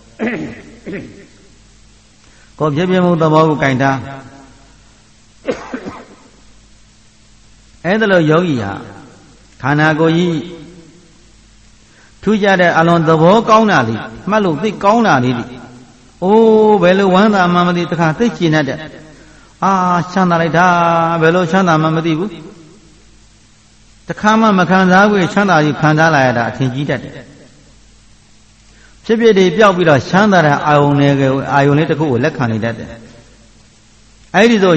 ကိုဖြစ်ပြမှုသဘောကိုကင်ထားအဲ့ဒါလို့ယောဂီဟာခန္ဓာကိုယ်ကြီးထူးခြားတဲ့အလွန်သဘောကောင်းတာလေးမှတ်လို့သိကောင်းတာလေးဒီအိုးဘယ်လိုဝမ်းသာမှမသိတခါသိကျင်တတ်တဲ့အာချမ်းသာလိုက်တာဘယ်လိုချမ်းသာမှမသိဘူးတခါမှမခံစားဘူးချမ်းသာကြီးခံစားလာရတာအထင်ကြီးတတ်တယ်ဖြစ်ဖြစ်တွေပျောက်ပြီးတော့ချမ်းသာတဲ့အာယုန်တွေကိုအာယုန်လေးတစ်ခုကိုလက်ခံနေတတ်တယ်အဲ့ဒီဆို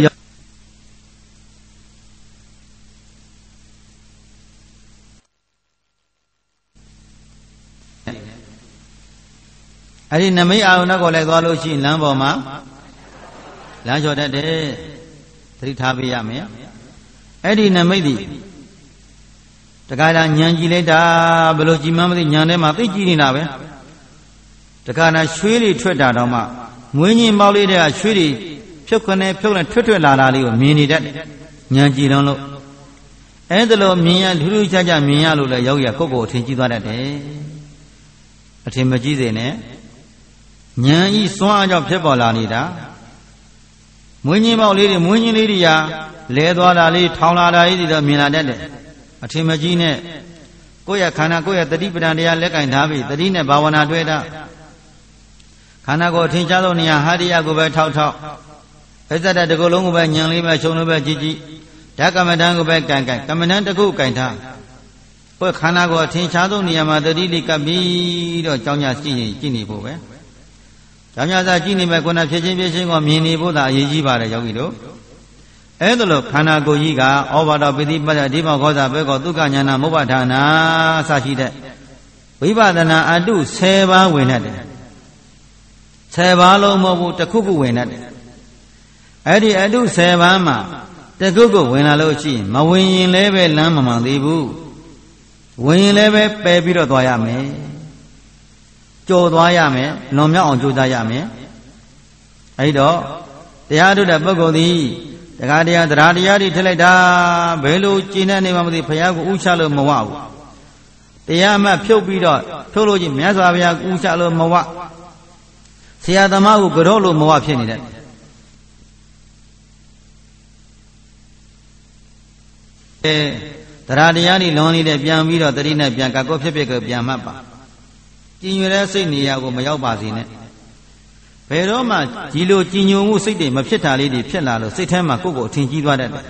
အဲ့ဒီနမိတ်အာယုန်ကိုလည်းသွားလို့ရှိရင်လမ်းပေါ်မှာလမ်းလျှော်တတ်တယ်သတိထားပေးရမယ်အဲ့ဒီနမိတ်ဒီတခါတည်းညံကြည့်လိုက်တာဘယ်လိုကြည်မှန်းမသိညံထဲမှာသိကြည့်နေတာပဲတခါတည်းရွှေတွေထွက်တာတော့မှမွေးညင်ပေါက်လေးတွေကရွှေတွေဖြုတ်ခနဲ့ဖြုတ်နဲ့ထွတ်ထွတ်လာတာလေးကိုမြင်နေတတ်တယ်ညံကြည့်လုံးလို့အဲ့ဒါလိုမြင်ရထူးထူးခြားခြားမြင်ရလို့လည်းယောဂီကကိုယ့်ကိုယ်အထင်ကြီးသွားတတ်တယ်အထင်မကြီးစေနဲ့ဉာဏ်ဤစွမ်းအားကြောင့်ဖြစ်ပေါ်လာနေတာမွေးညင်းပေါက်လေးတွေမွေးညင်းလေးတွေရာလဲသွားတာလေးထောင်လာတာလေးတွေတော့မြင်လာတတ်တယ်အထင်မကြီးနဲ့ကိုယ့်ရဲ့ခန္ဓာကိုယ့်ရဲ့တတိပဒံတရားလက်ကင်ထားပြီးတတိနဲ့ဘာဝနာတွေ့တာခန္ဓာကိုယ်အထင်ရှားသောနေရာဟာတရားကိုပဲထောက်ထောက်အစ္ဆဒတကုလုံးကိုပဲဉာဏ်လေးပဲခြုံလို့ပဲကြည့်ကြည့်ဓကမ္မဋ္ဌာန်းကိုပဲကင်ကင်ကမ္မဋ္ဌာန်းတစ်ခုကင်ထားကိုယ့်ခန္ဓာကိုယ်အထင်ရှားသောနေရာမှာတတိလေးကပ်ပြီးတော့ကြောင်းကြကြည့်ရင်ကြည့်နေဖို့ပဲကြောင့်ညာသာကြည့်နေမဲ့ခုနဖြစ်ချင်းဖြစ်ချင်းကိုမြင်နေဖို့သာအရေးကြီးပါတယ်ယောဂီတို့အဲ့ဒါလို့ခန္ဓာကိုယ်ကြီးကဩဘာဒပိဋိပတ်တိမောခောဇာဘေကောဒုက္ခညာနာမုပ္ပဌာနာအစရှိတဲ့ဝိပဿနာအတုဆယ်ပါးဝင်တတ်တယ်ဆယ်ပါးလုံးမဟုတ်ဘူးတစ်ခုခုဝင်တတ်တယ်အဲ့ဒီအတုဆယ်ပါးမှာတစ်ခုခုဝင်လာလို့ရှိရင်မဝင်ရင်လည်းပဲလမ်းမမှန်သေးဘူးဝင်ရင်လည်းပဲပယ်ပြီးတော့သွားရမယ်ကြော်သွားရမယ်လွန်မြောက်အောင်ကြိုးစားရမယ်အဲ့တော့တရားထုတ်တဲ့ပုဂ္ဂိုလ်သည်တရားတရားတရားတရားတွေထည့်လိုက်တာဘယ်လိုကျင့်တဲ့နေမှမသိဘုရားကိုဥချလို့မဝဘူးတရားမှဖြုတ်ပြီးတော့ဖြုတ်လို့ချင်းမြတ်စွာဘုရားဥချလို့မဝဆရာသမားကိုကြောလို့မဝဖြစ်နေတယ်အဲတရားတရားတွေလွန်နေတဲ့ပြန်ပြီးတော့တတိနဲ့ပြန်ကကောဖြစ်ဖြစ်ကိုပြန်မှတ်ပါကြည်ညိုတဲ့စိတ်နေရာကိုမရောက်ပါစေနဲ့ဘယ်တော့မှဒီလိုကြည်ညိုမှုစိတ်တွေမဖြစ်တာလေးတွေဖြစ်လာလို့စိတ်ထဲမှာကိုယ့်ကိုအထင်ကြီးသွားတတ်တယ်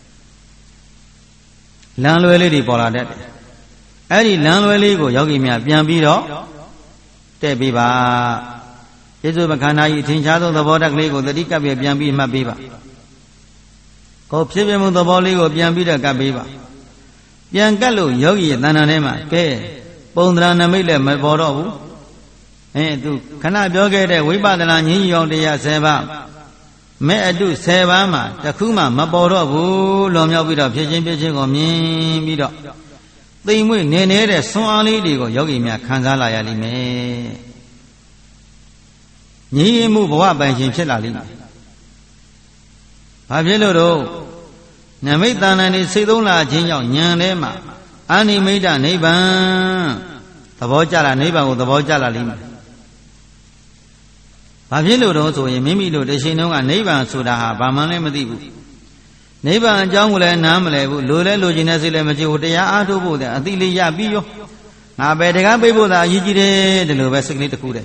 လမ်းလွဲလေးတွေပေါ်လာတတ်တယ်အဲ့ဒီလမ်းလွဲလေးကိုယောဂီများပြန်ပြီးတော့တဲ့ပေးပါယေရှုပခန္ဓာကြီးအထင်ရှားသောသဘောတက်ကလေးကိုတတိကပ်ပြပြန်ပြီးမှတ်ပေးပါကိုယ်ဖြစ်ပြမှုသဘောလေးကိုပြန်ပြီးတော့ကပ်ပေးပါပြန်ကပ်လို့ယောဂီရဲ့တဏ္ဍာထဲမှာကဲပုံသဏ္ဍာန်နမိတ်လည်းမပေါ်တော့ဘူးအဲသူခဏပြောခဲ့တဲ့ဝိပဿနာဉာဏ်ကြီးအောင်တရားဆယ်ပါးမဲ့အတုဆယ်ပါးမှာတစ်ခုမှမပေါ်တော့ဘူးလွန်မြောက်ပြီးတော့ဖြစ်ချင်းဖြစ်ချင်းကိုမြင်ပြီးတော့သိမ်မွေ့နေနေတဲ့ဆွမ်းအားလေးတွေကိုယောဂီများခံစားလာရလိမ့်မယ်ညီရင်မှုဘဝပိုင်ရှင်ဖြစ်လာလိမ့်မယ်ဘာဖြစ်လို့တော့နမိတ်တဏ္ဍာန်နေစိတ်သုံးလာခြင်းကြောင့်ဉာဏ်ထဲမှာအာနိမိတ်နိဗ္ဗာန်ဘောကြလားနိဗ္ဗာန်ကိုသဘောကျလာလိမ့်မယ်ဘာဖြစ်လို့တော့ဆိုရင်မိမိတို့တရှင်တုန်းကနိဗ္ဗာန်ဆိုတာဟာဘာမှလည်းမသိဘူးနိဗ္ဗာန်အကြောင်းကိုလည်းနားမလည်ဘူးလိုလဲလိုချင်တဲ့စိတ်လည်းမရှိဘူးတရားအားထုတ်ဖို့တဲ့အသိလေးရပြီးရောငါပဲတကားပိတ်ဖို့သာအရေးကြီးတယ်ဒီလိုပဲစိတ်ကလေးတစ်ခုတည်း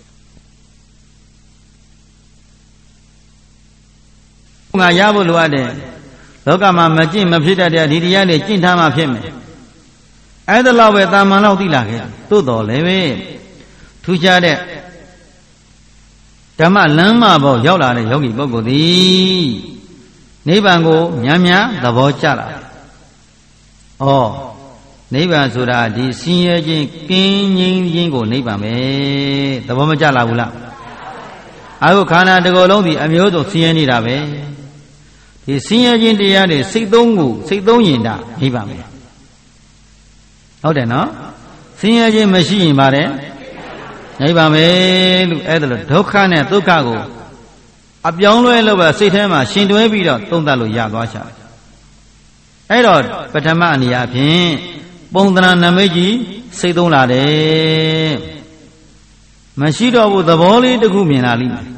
ငါရဖို့လိုအပ်တယ်လောကမှာမကျင့်မဖြစ်တတ်တဲ့ဒီတရားတွေကျင့်ထားမှဖြစ်မယ်အဲ့ဒါလောက်ပဲတာမန်လောက်သိလာခဲ့သို့တော်လည်းပဲထူးခြားတဲ့ဓမ္မလမ်းမပေါ်ရောက်လာတဲ့ယောဂီပုဂ္ဂိုလ်သည်နိဗ္ဗာန်ကိုများများသဘောကျလာတယ်။ဩနိဗ္ဗာန်ဆိုတာဒီဆင်းရဲခြင်းကင်းငြိမ်းခြင်းကိုနိဗ္ဗာန်ပဲသဘောမကျလာဘူးလား။အခုခန္ဓာတစ်ခုလုံးဒီအမျိုးစုံဆင်းရဲနေတာပဲ။ဒီဆင်းရဲခြင်းတရားတွေစိတ်သုံးကိုစိတ်သုံးရင်တာနိဗ္ဗာန်ပဲ။ဟုတ်တယ်နော်။ဆင်းရဲခြင်းမရှိရင်ပါတယ်နိဗ္ဗာန်ပဲလို့အဲ့ဒါလို့ဒုက္ခနဲ့ဒုက္ခကိုအပြောင်းလဲလို့ပဲစိတ်ထဲမှာရှင်တွဲပြီးတော့သုံးသပ်လို့ရသွားချာအဲ့တော့ပထမအနေအချင်းပုံသဏ္ဍာန်နမိတ်ကြီးစိတ်သုံးလာတယ်မရှိတော့ဘူးသဘောလေးတစ်ခုမြင်လာလိမ့်မယ်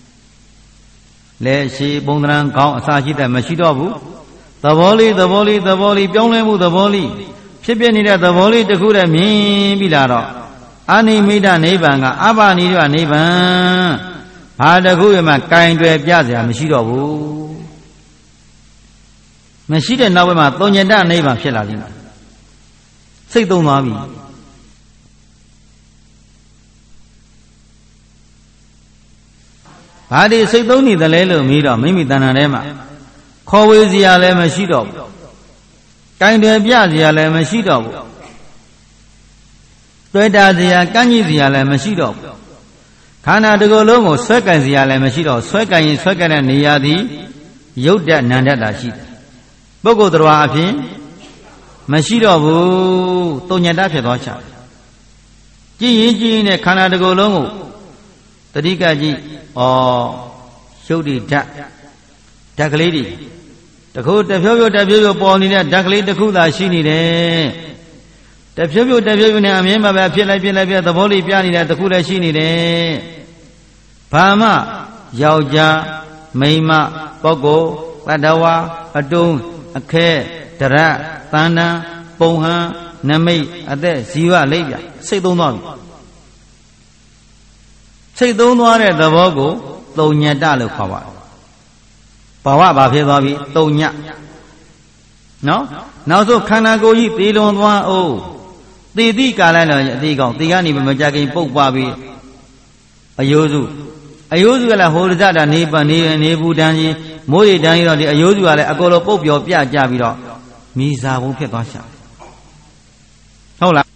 လက်ရှိပုံသဏ္ဍာန်ကောင်းအစာရှိတဲ့မရှိတော့ဘူးသဘောလေးသဘောလေးသဘောလေးပြောင်းလဲမှုသဘောလေးဖြစ်ပြနေတဲ့သဘောလေးတစ်ခုတည်းမြင်ပြီးလာတော့အာနိမိတနိဗ္ဗာန်ကအဘနိဒနိဗ္ဗာန်ဘာတခုမှကင်တွယ်ပြစရာမရှိတော့ဘူးမရှိတဲ့နောက်ပိုင်းမှာသုံညတနိဗ္ဗာန်ဖြစ်လာလိမ့်မယ်စိတ်သုံးသွားပြီဘာဒီစိတ်သုံးနေတယ်လဲလို့မေးတော့မိမိတဏ္ဍာထဲမှာခေါ်ဝေးစရာလည်းမရှိတော့ဘူးကင်တွယ်ပြစရာလည်းမရှိတော့ဘူးတွေ့တာစရာကန့်ကြီးစရာလည်းမရှိတော့ဘူးခန္ဓာတစ်ခုလုံးကိုဆွဲကင်စရာလည်းမရှိတော့ဆွဲကင်ရင်ဆွဲကင်တဲ့နေရာသည်ရုပ်တတ်နံတတ်တာရှိတယ်ပုဂ္ဂိုလ်တော်အဖြစ်မရှိတော့ဘူးတုံညတဖြစ်သွားချာကြည်ရင်ကြည်ရင်နဲ့ခန္ဓာတစ်ခုလုံးကိုတတိကကြည့်ဩရုပ်တည်ဓာတ်ဓာတ်ကလေးတွေတခုတဖြိုးဖြိုးတဖြိုးဖြိုးပေါ်နေတဲ့ဓာတ်ကလေးတစ်ခုသာရှိနေတယ်တဖြိုးဖြိုးတဖြိုးဖြိုးနဲ့အမြင်မှပဲဖြစ်လိုက်ဖြစ်လိုက်ပြသဘောလေးပြနေတဲ့တခုလည်းရှိနေတယ်ဘာမှယောက်ျားမိန်းမပုဂ္ဂိုလ်တတ္တဝါအတုံးအခဲတရတဏ္ဍာပုံဟံနမိတ်အသက်ဇီဝလိပ်ပြစိတ်သုံးသွားပြီစိတ်သုံးသွားတဲ့သဘောကိုသုံညတလို့ခေါ်ပါတယ်ဘာဝဘာဖြစ်သွားပြီသုံညနော်နောက်ဆုံးခန္ဓာကိုယ်ကြီးသေလွန်သွားအောင်သေတိကာလလည်းအတိကောင်သေကနေမကြခင်ပုတ်ပါပြီးအယိုးစုအယိုးစုကလည်းဟိုရကြတာနေပနေနေဘူးတန်းကြီးမိုးရီတန်းကြီးတော့ဒီအယိုးစုကလည်းအကုန်လုံးပုတ်ပြောပြကြပြီးတော့မိစာဘုံဖြစ်သွားရှာဟုတ်လား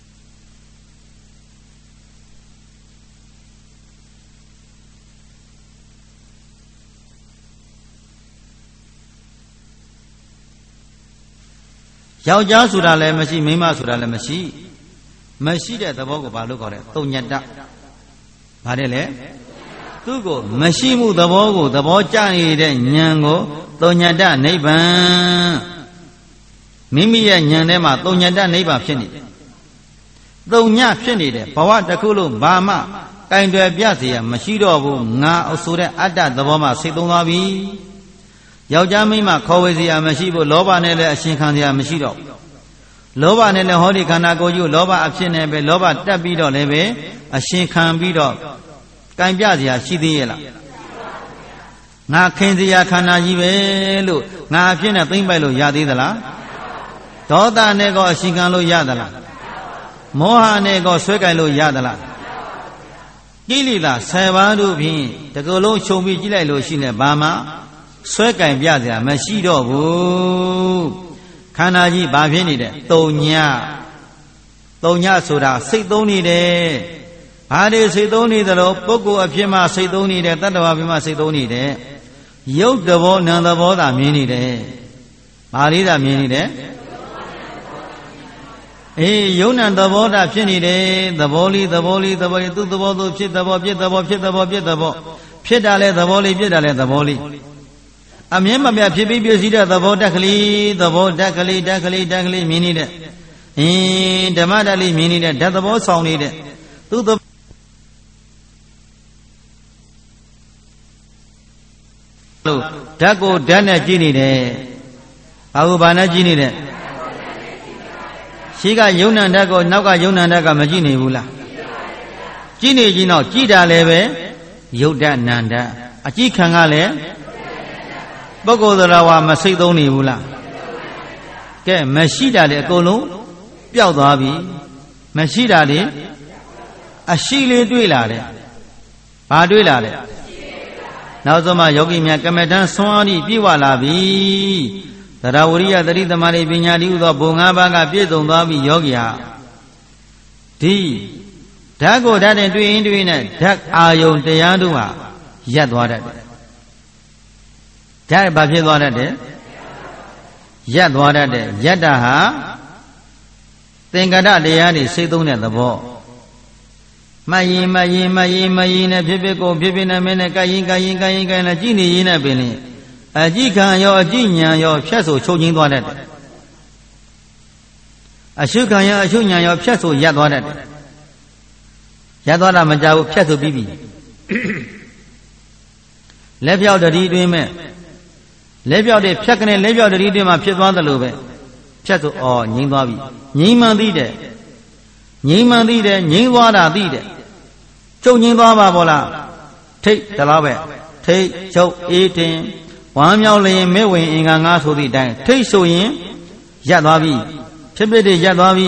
ယောက်ျားဆိုတာလည်းမရှိမိန်းမဆိုတာလည်းမရှိမရှိတဲ့သဘောကိုဘာလို့ခေါ်လဲတုံညတဘာတဲ့လဲသူ့ကိုမရှိမှုသဘောကိုသဘောကျနေတဲ့ဉာဏ်ကိုတုံညတနိဗ္ဗာန်မိမိရဲ့ဉာဏ်ထဲမှာတုံညတနိဗ္ဗာန်ဖြစ်နေတယ်တုံညဖြစ်နေတယ်ဘဝတစ်ခုလုံးဘာမှကင်တွယ်ပြเสียမရှိတော့ဘူးငါအဆိုတဲ့အတ္တသဘောမှစိတ်သုံးသွားပြီယောက်ျားမိန်းမခေါ်ဝေစရာမရှိဘူးလောဘနဲ့လည်းအရှင်ခံစရာမရှိတော့လောဘနဲ့လည်းဟောဒီခန္ဓာကိုယ်ကြီးကိုလောဘအဖြစ်နဲ့ပဲလောဘတက်ပြီးတော့လည်းပဲအရှင်ခံပြီးတော့ကံပြစရာရှိသေးရဲ့လားငါခင်စရာခန္ဓာကြီးပဲလို့ငါအဖြစ်နဲ့သိမ့်ပိုက်လို့ရသေးသလားဒေါသနဲ့ကောအရှင်ခံလို့ရသလားမောဟနဲ့ကောဆွဲကင်လို့ရသလားကိလေသာဆယ်ပါးတို့ဖြင့်တကယ်လုံးခြုံပြီးကြည့်လိုက်လို့ရှိနေဘာမှဆွဲကင်ပြစရာမရှိတော့ဘူးခန္ဓာကြီးဘာဖြစ်နေတယ်တုံညတုံညဆိုတာစိတ်သုံးနေတယ်ဘာတွေစိတ်သုံးနေသလဲပုဂ္ဂိုလ်အဖြစ်မှစိတ်သုံးနေတယ်တတ္တဝါဖြစ်မှစိတ်သုံးနေတယ်ရုပ်တဘောနာမ်တဘောသာမြင်နေတယ်ဘာလေးသာမြင်နေတယ်အေးယုံနာသဘောတာဖြစ်နေတယ်သဘောလေးသဘောလေးသဘောလေးသူ့သဘောသူဖြစ်သဘောဖြစ်သဘောဖြစ်သဘောဖြစ်သဘောဖြစ်တာလဲသဘောလေးဖြစ်တာလဲသဘောလေးအမြဲမပြဖြစ်ပြီးပြည့်စည်တဲ့သဘောတက်ကလေးသဘောတက်ကလေးတက်ကလေးတက်ကလေးမြင်နေတဲ့အင်းဓမ္မဓာတ်လေးမြင်နေတဲ့ဓာတ်သဘောဆောင်နေတဲ့သူ့သလို့ဓာတ်ကိုဓာတ်နဲ့ကြည့်နေတယ်ဘာလို့ဘာနဲ့ကြည့်နေတယ်ရှိကယုံနံဓာတ်ကိုနောက်ကယုံနံဓာတ်ကမကြည့်နေဘူးလားကြည့်နေကြည့်တော့ကြည့်တာလည်းပဲယုတ်ဓာတ်နံဓာတ်အကြည့်ခံကလည်းပုဂ္ဂိုလ်တော်ဝါမစိတ်သုံးနေဘူးလားကဲမရှိတာလေအကုန်လုံးပျောက်သွားပြီမရှိတာလေအရှိလေးတွေ့လာတယ်ဘာတွေ့လာလဲနောက်ဆုံးမှယောဂီများကမ္မဋ္ဌာန်းဆွမ်းအားဖြင့်ပြည့်ဝလာပြီသရဝရိယသတိသမာဓိပညာတိဥသောဘုံ၅ပါးကပြည့်စုံသွားပြီယောဂီဟာဒီဓာတ်ကိုဓာတ်နဲ့တွေ့ရင်တွေ့ရင်ဓာတ်အာယုန်တရားတို့ဟာရပ်သွားတတ်တယ်ဓာတ်ဘာဖြစ်သွားတတ်တယ်ရပ်သွားတတ်တယ်ရပ်တာဟာသင်္ကတတရားတွေစိတ်သုံးတဲ့သဘောမှတ်ရင်မှတ်ရင်မှတ်ရင်မှတ်ရင်နဲ့ဖြစ်ဖြစ်ကိုဖြစ်ဖြစ်နဲ့မင်းနဲ့ကြိုက်ရင်ကြိုက်ရင်ကြိုက်ရင်ကြိုက်ရင်ကြည်နေရင်နဲ့ပင်လေအကြည့်ခံရောအကြည့်ဉာဏ်ရောဖြတ်ဆိုချုပ်ငင်းသွားတတ်တယ်အရှုခံရောအရှုဉာဏ်ရောဖြတ်ဆိုရပ်သွားတတ်တယ်ရပ်သွားတာမကြဘူးဖြတ်ဆိုပြီးပြီလက်ပြောက်တတိတွင်မဲ့လက်ပြောက်တဲ့ဖြတ်ကနေလက်ပြောက်တတိတွင်မှာဖြစ်သွားတယ်လို့ပဲဖြတ်ဆိုအော်ငြိမ်းသွားပြီငြိမ်းမှန်သိတယ်ငြိမ်းမှန်သိတယ်ငြိမ်းသွားတာသိတယ်ချုပ်ငြိမ်းသွားပါဘောလားထိတ်တလားပဲထိတ်ချုပ်အေးတင်ဝမ်းမြောက်လျင်မဲ့ဝင်အင်္ဂါငါဆိုသည့်အတိုင်းထိတ်ဆိုရင်ရပ်သွားပြီဖြစ်ဖြစ်တွေရပ်သွားပြီ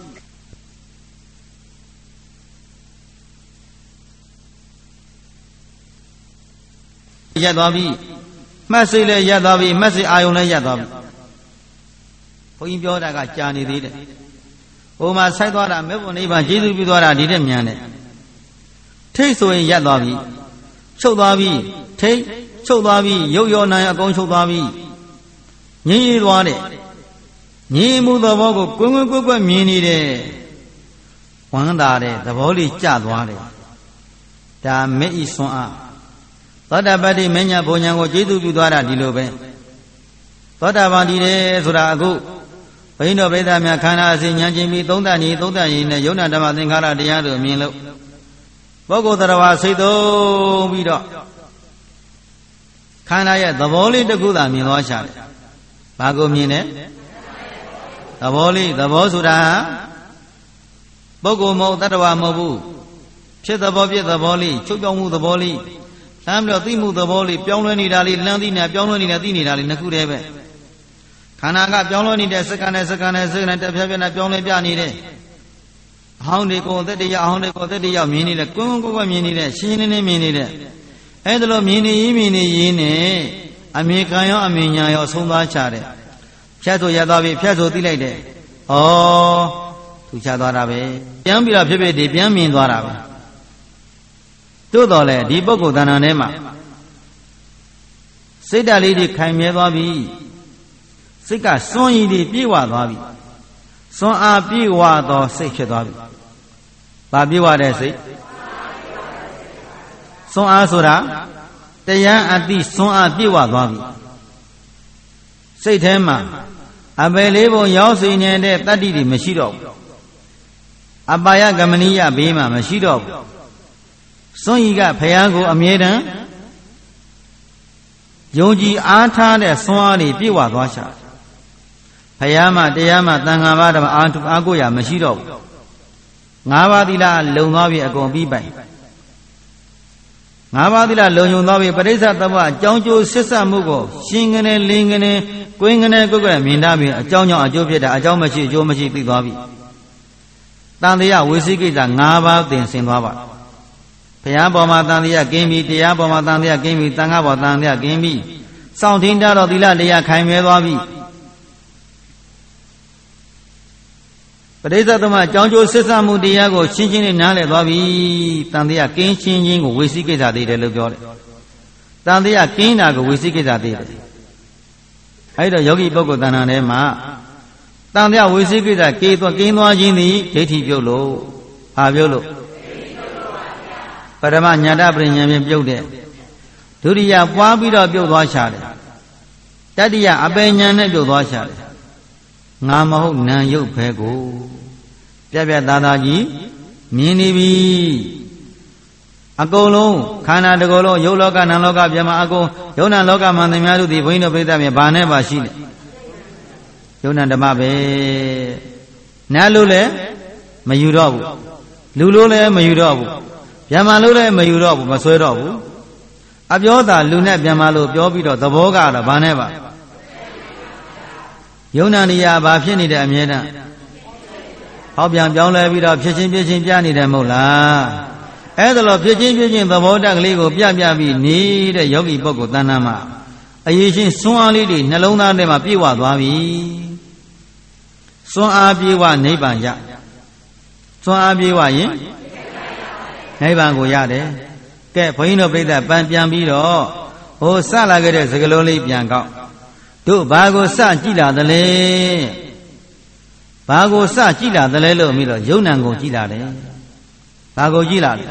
ရပ်သွားပြီမှတ်စိတ်လည်းရပ်သွားပြီမှတ်စိတ်အာယုံလည်းရပ်သွားပြီဘုန်းကြီးပြောတာကကြာနေသေးတယ်ဟိုမှာဆိုက်သွားတာမဲ့ဝင်နိဗ္ဗာန်ကျေးဇူးပြုသွားတာဒီတဲ့မြန်တယ်ထိတ်ဆိုရင်ရပ်သွားပြီချုပ်သွားပြီထိတ်ချုပ်သွားပြီရုပ်ရောနာအကုန်ချုပ်သွားပြီငြင်းရည်သွားတယ်ငြင်းမှုသဘောကိုကွင်းကွင်းကွက်ကွက်မြင်နေတယ်ဝမ်းသာတဲ့သဘောလေးကျသွားတယ်ဒါမဲ့ဤဆွမ်းအားသောတာပတ္တိမညာဘုံညာကိုကျေးဇူးပြုသွားတာဒီလိုပဲသောတာပန်တည်တယ်ဆိုတာအခုဘိန်းတော်ဗိဒ္ဓများခန္ဓာအစဉ်ဉာဏ်ချင်းပြီးသုံးတန်ကြီးသုံးတန်ကြီးနဲ့ယုံနာဓမ္မသင်္ခါရတရားတို့မြင်လို့ပုဂ္ဂိုလ်တော်ဝါစိတ်သုံးပြီးတော့ခန္ဓာရဲ့သဘောလေးတစ်ခုသာမြင်သွားရှာတယ်။ဘာကိုမြင်လဲ။သဘောလေးသဘောဆိုတာပုဂ္ဂိုလ်မဟုတ်တ attva မဟုတ်ဘူး။ဖြစ်သဘောဖြစ်သဘောလေးချုပ်ပြောင်းမှုသဘောလေးလမ်းပြီးတော့သိမှုသဘောလေးပြောင်းလဲနေတာလေးလမ်းသိနေတာပြောင်းလဲနေတာသိနေတာလေးနှစ်ခုတည်းပဲ။ခန္ဓာကပြောင်းလဲနေတဲ့စက္ကန့်နဲ့စက္ကန့်နဲ့စက္ကန့်နဲ့တစ်ဖြည်းဖြည်းနဲ့ပြောင်းလဲပြနေတယ်။အဟောင်းတွေကိုသက်တရအဟောင်းတွေကိုသက်တရမြင်နေတယ်ကွန်းကွန်းကွန်းမြင်နေတယ်ရှင်းရှင်းလင်းလင်းမြင်နေတယ်။အဲ့ဒါလိုမြင်နေရင်မြင်နေရင်နဲ့အမေကံရောအမေညာရောဆုံးသွားချတယ်ဖြတ်ဆိုရသွားပြီဖြတ်ဆိုသိလိုက်တယ်ဩသူချသွားတာပဲပြန်ပြီးတော့ဖြစ်ဖြစ်ဒီပြန်မြင်သွားတာပဲတို့တော်လဲဒီပုဂ္ဂိုလ်တဏ္ဍာထဲမှာစိတ်ဓာတ်လေးတွေခိုင်မြဲသွားပြီစိတ်ကစွန့်ရည်တွေပြေဝသွားပြီစွန့်အားပြေဝသောစိတ်ဖြစ်သွားပြီဘာပြေဝတဲ့စိတ်စွန့်အားဆိုတာတရားအတိစွန့်အားပြေဝသွားပြီစိတ်ထဲမှာအပယ်လေးပုံရောက်စီနေတဲ့တတ္တိတွေမရှိတော့ဘူးအပါယကမနိယဘေးမှာမရှိတော့ဘူးစွန့်ဤကဘုရားကိုအမြဲတမ်းယုံကြည်အားထားတဲ့စွန့်အားတွေပြေဝသွားရှာဘုရားမှာတရားမှာသံဃာဘာဓမ္မအားထုအားကိုရမရှိတော့ဘူးငါးပါးသီလလုံသွားပြီအကုန်ပြီးပိုင်ငါးပါးသီလလုံုံသွားပြီပရိစ္ဆသဘောအကြောင်းကျိုးဆစ်ဆက်မှုကိုရှင်ကနေလင်းကနေကွင်းကနေကုတ်ကမြင်တတ်ပြီအကြောင်းကြောင့်အကျိုးဖြစ်တာအကြောင်းမရှိအကျိုးမရှိသိသွားပြီတန်တရားဝိသိကိစ္စ၅ပါးသင်ဆင်သွားပါဘုရားပေါ်မှာတန်တရားကင်းပြီတရားပေါ်မှာတန်တရားကင်းပြီသံဃာပေါ်တန်တရားကင်းပြီစောင့်ထင်းကြတော့သီလတရားခိုင်မြဲသွားပြီပရိစ္ဆသမအကြောင်းကျိုးဆစ်ဆက်မှုတရားကိုရှင်းရှင်းလေးနားလည်သွားပြီတန်တရားကင်းရှင်းခြင်းကိုဝိသိကိစ္စသေးတယ်လို့ပြောတယ်တန်တရားကင်းတာကိုဝိသိကိစ္စသေးတယ်အဲ့တော့ယောဂီပုဂ္ဂိုလ်တဏ္ဍာထဲမှာတန်တရားဝိသိကိစ္စကေသွားကင်းသွားခြင်းသည်ဒိဋ္ဌိပြုတ်လို့ဘာပြုတ်လို့ပရမညာတပရိညာဖြင့်ပြုတ်တဲ့ဒုတိယပွားပြီးတော့ပြုတ်သွားရှာတယ်တတိယအပေညာနဲ့ပြုတ်သွားရှာတယ်ငါမဟုတ်နံရုပ်ပဲကိုပြပြသားသားကြီးမြင်နေပြီအကုန်လုံးခန္ဓာတစ်ကိုယ်လုံးယုတ်လောကနံလောကပြမအကုန်ယုံနာလောကမှာသင်များတို့ဒီဘုန်းကြီးတို့ပြိဿမြေဘာနဲ့ပါရှိလဲယုံနာဓမ္မပဲနားလို့လည်းမယူတော့ဘူးလူလို့လည်းမယူတော့ဘူးပြမလို့လည်းမယူတော့ဘူးမဆွဲတော့ဘူးအပြောသာလူနဲ့ပြမလို့ပြောပြီးတော့သဘောကတော့ဘာနဲ့ပါယုံနာနေရာဘာဖြစ်နေတဲ့အမြဲတမ်းဟောပြန်ပြောင်းလဲပြီးတော့ဖြစ်ချင်းဖြစ်ချင်းပြနေတယ်မဟုတ်လားအဲ့ဒါလို့ဖြစ်ချင်းဖြစ်ချင်းသဘောတက်ကလေးကိုပြပြပြီးနေတဲ့ယောဂီပုဂ္ဂိုလ်တဏ္ဍာမှာအရေးချင်းစွမ်းအားလေးတွေနှလုံးသားထဲမှာပြည့်ဝသွားပြီစွမ်းအားပြည့်ဝနိဗ္ဗာန်ရစွမ်းအားပြည့်ဝရင်နိဗ္ဗာန်ကိုရတယ်ကဲဘုန်းကြီးတို့ပြိဿပန်ပြန်ပြီးတော့ဟိုစလာခဲ့တဲ့စကလုံးလေးပြန်ကောက်တို့ဘာကိုစကြည့်လာသလဲဘာကိုစကြည့်လာသလဲလို့ပြီးတော့ယုံနံကိုကြည့်လာတယ်ဘာကိုကြည့်လာလဲ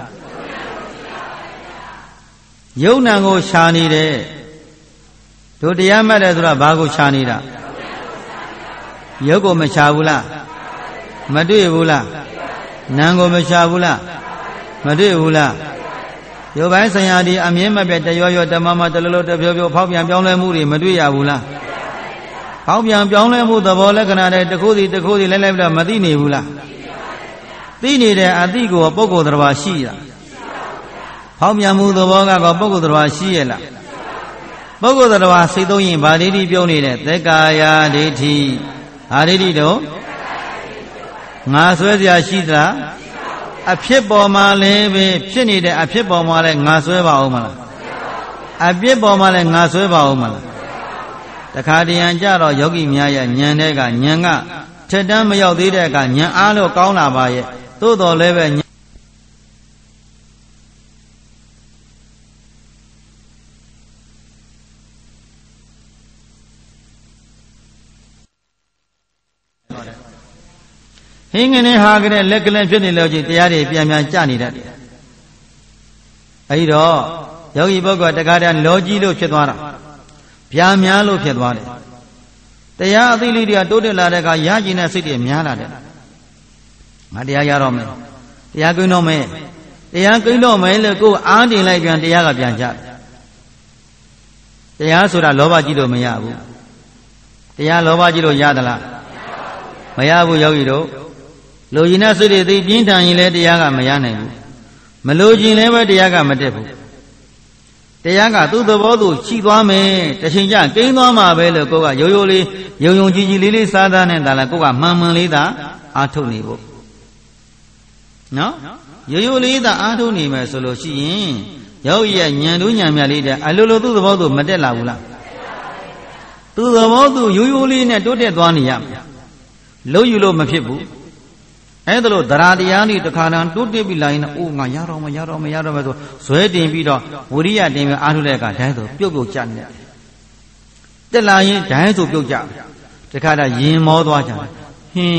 ယုံနံကိုရှာနေတယ်တို့တရားမှတ်တယ်ဆိုတော့ဘာကိုရှာနေတာယုတ်ကိုမရှာဘူးလားမတွေ့ဘူးလားနံကိုမရှာဘူးလားမတွေ့ဘူးလားရုပ်ပိုင်းဆိုင်ရာဒီအမြင်မပြတ်တရောရောတမမတလလတဖြောဖြောဖောက်ပြန်ပြောင်းလဲမှုတွေမတွေ့ရဘူးလားဖောက်ပြန်ပြောင်းလဲမှုသဘောလက္ခဏာတွေတစ်ခုစီတစ်ခုစီလဲလဲပြီးတော့မသိနေဘူးလားသိနေတဲ့အသိကိုပုဂ္ဂိုလ်တစ်ပါးရှိလားဖောက်ပြန်မှုသဘောကတော့ပုဂ္ဂိုလ်တစ်ပါးရှိရဲ့လားပုဂ္ဂိုလ်တစ်ပါးစိတ်သုံးရင်ဗာဒိဋ္ဌိပြုံးနေတဲ့သက္ကာယဒိဋ္ဌိဟာဒိဋ္ဌိတော့ငါဆွဲစရာရှိသလားအဖြစ်ပေါ်မှာလည်းပဲဖြစ်နေတဲ့အဖြစ်ပေါ်မှာလည်းငါဆွဲပါအောင်မလားအပြစ်ပေါ်မှာလည်းငါဆွဲပါအောင်မလားတခါတရံကြတော့ယောဂီများရဲ့ဉာဏ်တဲ့ကဉာဏ်ကထက်တမ်းမရောက်သေးတဲ့ကဉာဏ်အားလို့ကောင်းလာပါရဲ့သို့တော်လည်းပဲဟင်းငနေဟာကလေးလက်ကလေးဖြစ်နေလို့ချင်းတရားတွေပြန်ပြန်ကြနေတတ်တယ်အဲဒီတော့ယောဂီပုဂ္ဂိုလ်တခါတည်းလောကြီးလို့ဖြစ်သွားတာဗျာများလို့ဖြစ်သွားတယ်တရားအသိလေးတွေကတိုးတက်လာတဲ့အခါရကျင်တဲ့စိတ်တွေများလာတယ်ငါတရားရတော့မယ်တရားကိန်းတော့မယ်တရားကိန်းတော့မယ်လို့ကိုယ်အားတင်လိုက်ပြန်တရားကပြန်ကြတယ်တရားဆိုတာလောဘကြီးလို့မရဘူးတရားလောဘကြီးလို့ရသလားမရဘူးယောဂီတို့လိုချင်တဲ့စိတ်တွေသိပြင်းထန်ရင်လည်းတရားကမရနိုင်ဘူးမလိုချင်လည်းပဲတရားကမတက်ဘူးတရားကသူ့သဘောသူရှိသွားမယ်တချိန်ကျကိန်းသွားမှာပဲလို့ကိုကရိုးရိုးလေးယုံယုံကြည်ကြည်လေးလေးစားသားနေတာလားကိုကမှန်မှန်လေးသာအားထုတ်နေဖို့နော်ရိုးရိုးလေးသာအားထုတ်နေမယ်ဆိုလို့ရှိရင်ယောဂီရဲ့ဉာဏ်တို့ဉာဏ်မြတ်လေးတဲ့အလိုလိုသူ့သဘောသူမတက်လာဘူးလားသူ့သဘောသူရိုးရိုးလေးနဲ့တိုးတက်သွားနေရမယ်လို့ယူလို့မဖြစ်ဘူးအဲ့ဒါလို့သရတရားလေးတစ်ခါတည်းတိုးတက်ပြီးလာရင်အိုးငါရတော့မရတော့မရတော့မဆိုဇွဲတင်ပြီးတော့ဝိရိယတင်ပြီးအားထုတ်တဲ့အခါဒိုင်းဆိုပြုတ်ပြုတ်ကြနေတယ်တက်လာရင်ဒိုင်းဆိုပြုတ်ကြတခါတည်းရင်မောသွားကြတယ်ဟင်းဟဲ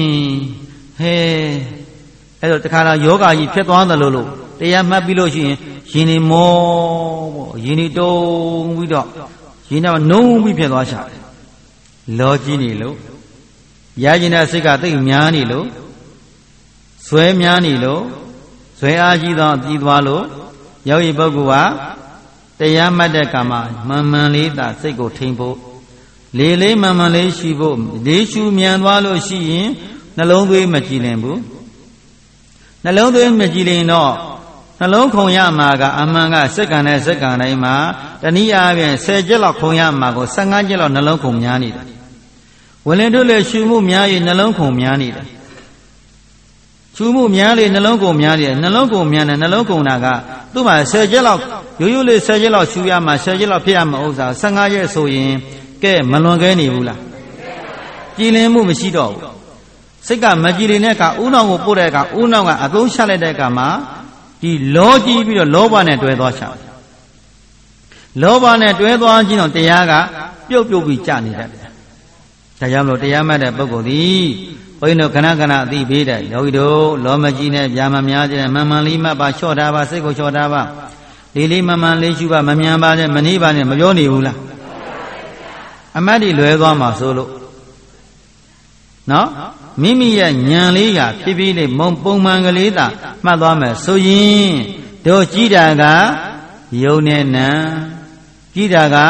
အဲ့တော့တခါတည်းယောဂကြီးဖြစ်သွားတယ်လို့လို့တရားမှတ်ပြီးလို့ရှိရင်ရင်နေမောပေါ့ရင်နေတုံးပြီးတော့ရင်တော့နှုံးပြီးဖြစ်သွားချတယ်လောကြီးနေလို့ရကျင်တဲ့စိတ်ကသိများနေလို့ဇွဲများနေလို့ဇွဲအားကြီးသောပြီးသွားလို့ယောဂီပုဂ္ဂိုလ်ဟာတရားမှတ်တဲ့ကံမှာမှန်မှန်လေးသာစိတ်ကိုထိန်ဖို့လေးလေးမှန်မှန်လေးရှိဖို့လေးရှုမြန်သွားလို့ရှိရင်နှလုံးသွေးမကြည်လင်ဘူးနှလုံးသွေးမကြည်လင်တော့နှလုံးခုန်ရမှာကအမှန်ကစက္ကန့်နဲ့စက္ကန့်တိုင်းမှာတနည်းအားဖြင့်ဆယ်ချက်လောက်ခုန်ရမှာကိုဆယ့်ငါးချက်လောက်နှလုံးခုန်များနေတယ်ဝင်လင်တို့လည်းရှုမှုများရင်နှလုံးခုန်များနေတယ်ရှုမှုများလေနှလုံးကုန်များတယ်နှလုံးကုန်များတယ်နှလုံးကုန်တာကသူ့မှာဆယ်ချက်လောက်ရိုးရိုးလေးဆယ်ချက်လောက်ရှုရမှာဆယ်ချက်လောက်ဖြစ်ရမှာဥစ္စာဆယ့်ငါးချက်ဆိုရင်ကဲမလွန်ခဲနေဘူးလားကြည်လင်မှုမရှိတော့ဘူးစိတ်ကမကြည်လင်တဲ့အခါဥနောင်ကိုပို့တဲ့အခါဥနောင်ကအသုံးချလိုက်တဲ့အခါမှာဒီလောကြည့်ပြီးတော့လောဘနဲ့တွဲသွားချလောဘနဲ့တွဲသွားခြင်းတော့တရားကပြုတ်ပြုတ်ပြီးကြာနေတတ်တယ်ဒါကြောင့်မလို့တရားမှတ်တဲ့ပုဂ္ဂိုလ်သည်ဘုန်းကြီးတို့ခဏခဏအသိပေးတယ်ယောဂီတို့လောမကြီးနဲ့ဗျာမများတဲ့မှန်မှန်လေးမှတ်ပါလျှော့ထားပါစိတ်ကိုလျှော့ထားပါလေးလေးမှန်မှန်လေးရှုပါမမြန်ပါနဲ့မနှီးပါနဲ့မပြောနေဘူးလားအမတ်ဒီလွဲသွားမှာဆိုလို့နော်မိမိရဲ့ဉာဏ်လေးကဖြည်းဖြည်းလေးမုံပုံမှန်ကလေးသာမှတ်သွားမယ်ဆိုရင်တို့ကြည်တာကယုံနဲ့နံကြည်တာက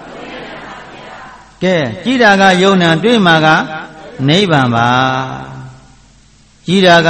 ကဲကြည်တာကယုံနံတွေ့မှာကနိဗ္ဗာန်ပါကြည်တာက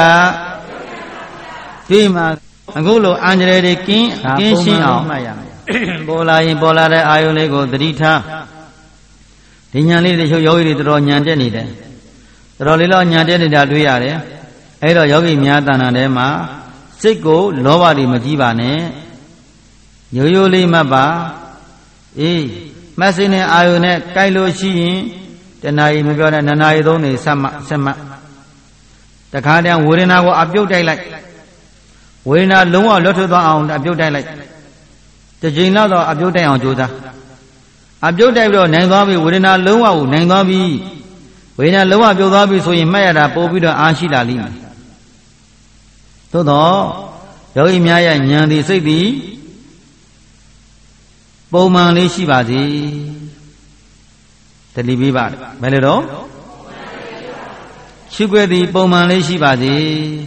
တွေ့မှာအခုလိုအန္တရာယ်တွေကင်းကင်းရှင်းအောင်မှတ်ရမယ်ပေါ်လာရင်ပေါ်လာတဲ့အာယုလေးကိုသတိထားဒီဉာဏ်လေးတွေယောဂီတွေတော်တော်ဉာဏ်တက်နေတယ်တော်တော်လေးတော့ဉာဏ်တက်နေတာတွေ့ရတယ်အဲ့တော့ယောဂီများတဏ္ဍာထဲမှာစိတ်ကိုလောဘတွေမကြီးပါနဲ့ရိုးရိုးလေးမှတ်ပါအေးမတ်စိနဲ့အာယုနဲ့ကြိုက်လို့ရှိရင်တဏှာကြီးမပြောနဲ့နှစ်နာရီသုံးနေဆက်မှဆက်မှတခါတည်းဝေဒနာကိုအပြုတ်တိုက်လိုက်ဝေဒနာလုံးဝလွတ်ထွက်သွားအောင်အပြုတ်တိုက်လိုက်တစ်ချိန်လောက်တော့အပြုတ်တိုက်အောင်ကြိုးစားအပြုတ်တိုက်ပြီးတော့နိုင်သွားပြီဝေဒနာလုံးဝကိုနိုင်သွားပြီဝေဒနာလုံးဝပြုတ်သွားပြီဆိုရင်မှတ်ရတာပို့ပြီးတော့အားရှိလာလိမ့်မယ်သို့တော့ယောဂီများရဲ့ဉာဏ်သည်စိတ်သည်ပုံမှန်လေးရှိပါစေတတိပိပါဘယ်လိုတော့ရှုွက်သည်ပုံမှန်လေးရှိပါစေ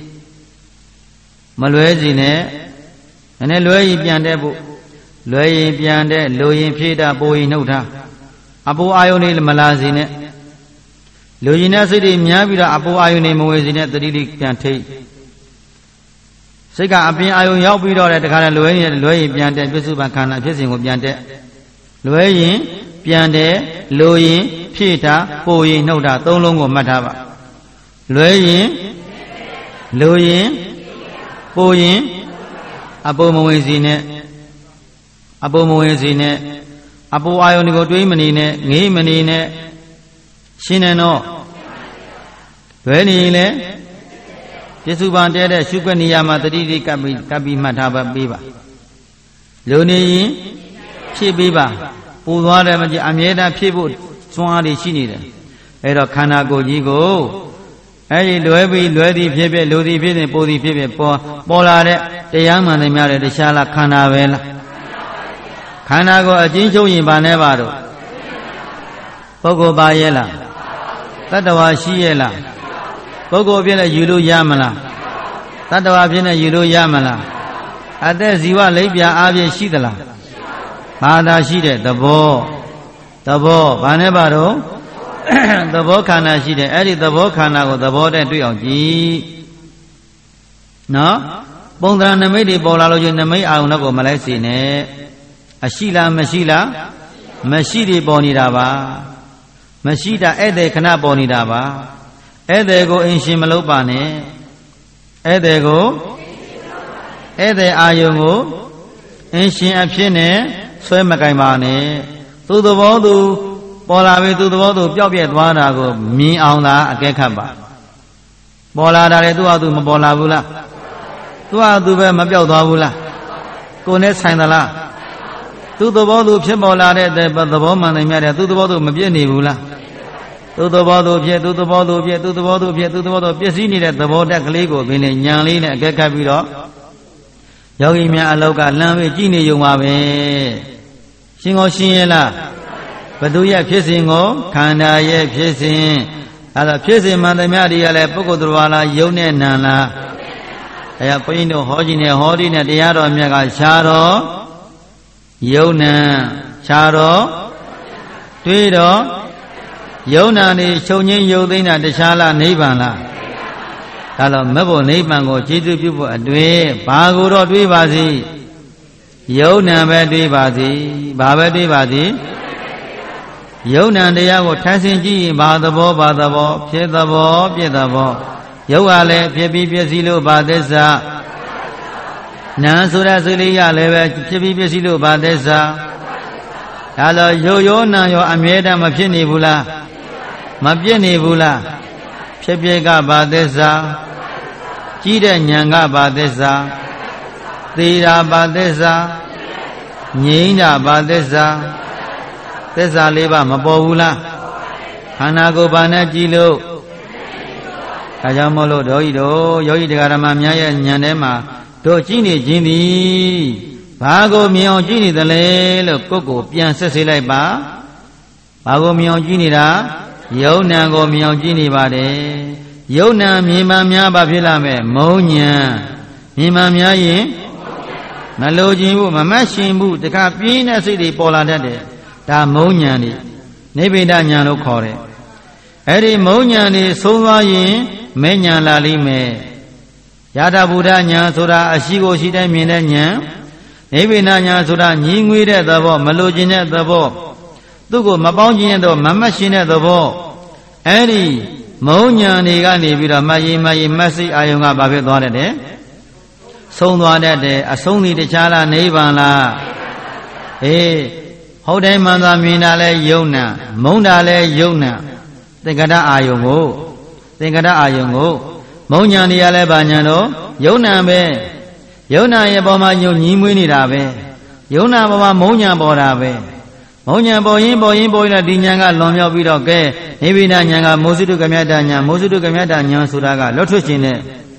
မလွဲစီနဲ့နည်းနည်းလွဲရင်ပြန်တဲ့ဖို့လွဲရင်ပြန်တဲ့လိုရင်ဖြည့်တာပိုရင်နှုတ်ထားအပူအာယုန်လေးမလာစီနဲ့လူရင်တဲ့စိတ်တွေများပြီးတော့အပူအာယုန်တွေမဝေစီနဲ့တတိလေးပြန်ထိတ်စိတ်ကအပြင်အာယုံရောက်ပြီးတော့တဲ့တခါတည်းလွဲရင်လွဲရင်ပြန်တဲ့ပြစ္စုပန်ခန္ဓာဖြစ်စဉ်ကိုပြန်တဲ့လွဲရင်ပြန်တဲ့လိုရင်ဖြည့်တာပိုရင်နှုတ်တာသုံးလုံးကိုမှတ်ထားပါလွဲရင်လိုရင်ပိုရင်အပူမဝင်စီနဲ့အပူမဝင်စီနဲ့အပူအာယုံတွေကိုတွေးမနေနဲ့ငေးမနေနဲ့ရှင်းနေတော့လွဲနေရင်လည်းပြစ္စုပန်တဲတဲ့ရှုခွက်နေရာမှာတတိတိကပ်ပြီးကပ်ပြီးမှတ်ထားပါပေးပါလုံနေရင်ဖြည့်ပေးပါပူသွားတယ်မကြအမြဲတမ်းဖြည့်ဖို့စွမ်းအားတွေရှိနေတယ်အဲ့တော့ခန္ဓာကိုယ်ကြီးကိုအဲ့ဒီလွဲပြီးလွဲသည်ဖြစ်ဖြစ်လူသည်ဖြစ်ဖြစ်ပူသည်ဖြစ်ဖြစ်ပေါ်ပေါ်လာတဲ့တရားမှန်တယ်များတယ်တခြားလားခန္ဓာပဲလားခန္ဓာကိုအချင်းချုပ်ရင်ဗာနဲ့ပါတော့ပုဂ္ဂိုလ်ပါရဲ့လားတတ္တဝါရှိရဲ့လားပုဂ္ဂိုလ်ဖြစ်တဲ့ယူလို့ရမလားတတ္တဝါဖြစ်တဲ့ယူလို့ရမလားအသက်ဇီဝလိပ်ပြအားဖြင့်ရှိသလားဘာသာရှိတဲ့သဘောသဘောဘာနဲ့ပါတော့သဘောခန္ဓာရှိတယ်အဲ့ဒီသဘောခန္ဓာကိုသဘောတည်းတွေ့အောင်ကြည့်နော်ပုံသဏ္ဍာန်နမိတ်တွေပေါ်လာလို့ချင်းနမိတ်အာရုံတော့ကိုမလိုက်စေနဲ့အရှိလားမရှိလားမရှိတွေပေါ်နေတာပါမရှိတာဧည့်သည်ခဏပေါ်နေတာပါဧည့်သည်ကိုအင်ရှင်မလုပ်ပါနဲ့ဧည့်သည်ကိုဧည့်သည်အာယုံကိုအင်ရှင်အဖြစ်နဲ့ဆွဲမကင်ပါနဲ့သူသဘောသူပေါ်လာပြီသူသဘောသူပျောက်ပြက်သွားတာကိုမြင်အောင်သာအကဲခတ်ပါပေါ်လာတာလေသူ့ဟာသူမပေါ်လာဘူးလားသူ့ဟာသူပဲမပျောက်သွားဘူးလားကိုယ်နဲ့ဆိုင်သလားသူသဘောသူဖြစ်ပေါ်လာတဲ့သဘောမှန်တယ်များတယ်သူသဘောသူမပြည့်နေဘူးလားသူသဘောသူဖြစ်သူသဘောသူဖြစ်သူသဘောသူဖြစ်သူသဘောသူပြည့်စည်နေတဲ့သဘောတက်ကလေးကိုပင်လေညံလေးနဲ့အကဲခတ်ပြီးတော့ယောဂီများအလောက်ကလမ်းဝေးကြည့်နေုံပါပဲရှင်ကိုရှင်းရဲ့လားဘသူရဲ့ဖြစ်စဉ်ကိုခန္ဓာရဲ့ဖြစ်စဉ်အဲ့တော့ဖြစ်စဉ်မှန်သမျှတွေကလည်းပုဂ္ဂိုလ်တော်လားယုံနဲ့နံလားအဲဘုန်းကြီးတို့ဟောခြင်းနဲ့ဟောဒီနဲ့တရားတော်မြတ်ကခြားတော့ယုံနံခြားတော့တွေးတော့ယုံနာနေချုပ်ငင်းယုံသိမ့်တာတခြားလားနိဗ္ဗာန်လားဒါတော့မဘုံနိဗ္ဗာန်ကိုကျေးဇူးပြုဖို့အတွေ့ဘာကိုတော့တွေးပါစီယုံနံပဲတွေးပါစီဘာပဲတွေးပါစီယုံနံတရားကိုထမ်းဆင်းကြည့်ရင်ဘာသဘောဘာသဘောဖြစ်သဘောပြည့်သဘောယုတ်ကလည်းဖြစ်ပြီးပြည့်စည်လို့ဘာသစ္စာနာဆိုတဲ့စိတ်လေးရလည်းပဲဖြစ်ပြီးပြည့်စည်လို့ဘာသစ္စာဒါတော့ယုတ်ရောနာရောအမြဲတမ်းမဖြစ်နေဘူးလားမပြည့်နေဘူးလားဖြစ်ဖြစ်ကဘာသစ္စာကြီးတဲ့ဉာဏ်ကဘာသစ္စာသေတာဘာသစ္စာငြိမ်းတာဘာသစ္စာသစ္စာလေးပါမပေါ်ဘူးလားခန္ဓာကိုယ်ဘာနဲ့ကြည့်လို့ဒါကြောင့်မို့လို့တို့ဤတို့ယောဂီတရားဓမ္မများရဲ့ဉာဏ်ထဲမှာတို့ကြည့်နေခြင်းသည်ဘာကိုမြင်အောင်ကြည့်နေသလဲလို့ကိုယ့်ကိုပြန်ဆက်စေလိုက်ပါဘာကိုမြင်အောင်ကြည့်နေတာယုံနံကိုမြောင်ကြည့်နေပါတယ်ယုံနံမြင်မှများဘာဖြစ်လာမဲ့မုံညာမြင်မှများရင်မလိုချင်ဘူးမမတ်ရှင်ဘူးတခါပြင်းတဲ့စိတ်တွေပေါ်လာတတ်တယ်ဒါမုံညာနေနိဗ္ဗိဒညာလို့ခေါ်တယ်အဲ့ဒီမုံညာနေဆုံးသွားရင်မဲညာလာလိမ့်မယ်ယထာဘုဒ္ဓညာဆိုတာအရှိကိုရှိတိုင်းမြင်တဲ့ညာနိဗ္ဗိဒညာဆိုတာညီငွေတဲ့သဘောမလိုချင်တဲ့သဘောသူ့ကိုမပေါင်းခြင်းတော့မမတ်ရှင်တဲ့သဘောအဲ့ဒီမုံညာနေကနေပြီးတော့မယင်မယင်မစိအာယုံကဘာဖြစ်သွားတဲ့ဆုံးသွားတတ်တယ်အဆုံးဒီတခြားလားနိဗ္ဗာန်လားအေးဟုတ်တယ်မှန်သာမြင်တာလဲယုံနာမုံတာလဲယုံနာသင်္ကတအာယုံကိုသင်္ကတအာယုံကိုမုံညာနေရလဲဘာညာတော့ယုံနာပဲယုံနာရဲ့ပေါ်မှာညုံညီးမွေးနေတာပဲယုံနာပေါ်မှာမုံညာပေါ်တာပဲမုံညာပေါ်ရင်ပေါ်ရင်ပေါ်ရင်ဒီညာကလွန်မြောက်ပြီးတော့ကဲနိဗ္ဗိဒညာကမောဇိတုကမြတ်တညာမောဇိတုကမြတ်တညာဆိုတာကလွတ်ထွက်ခြင်းနဲ့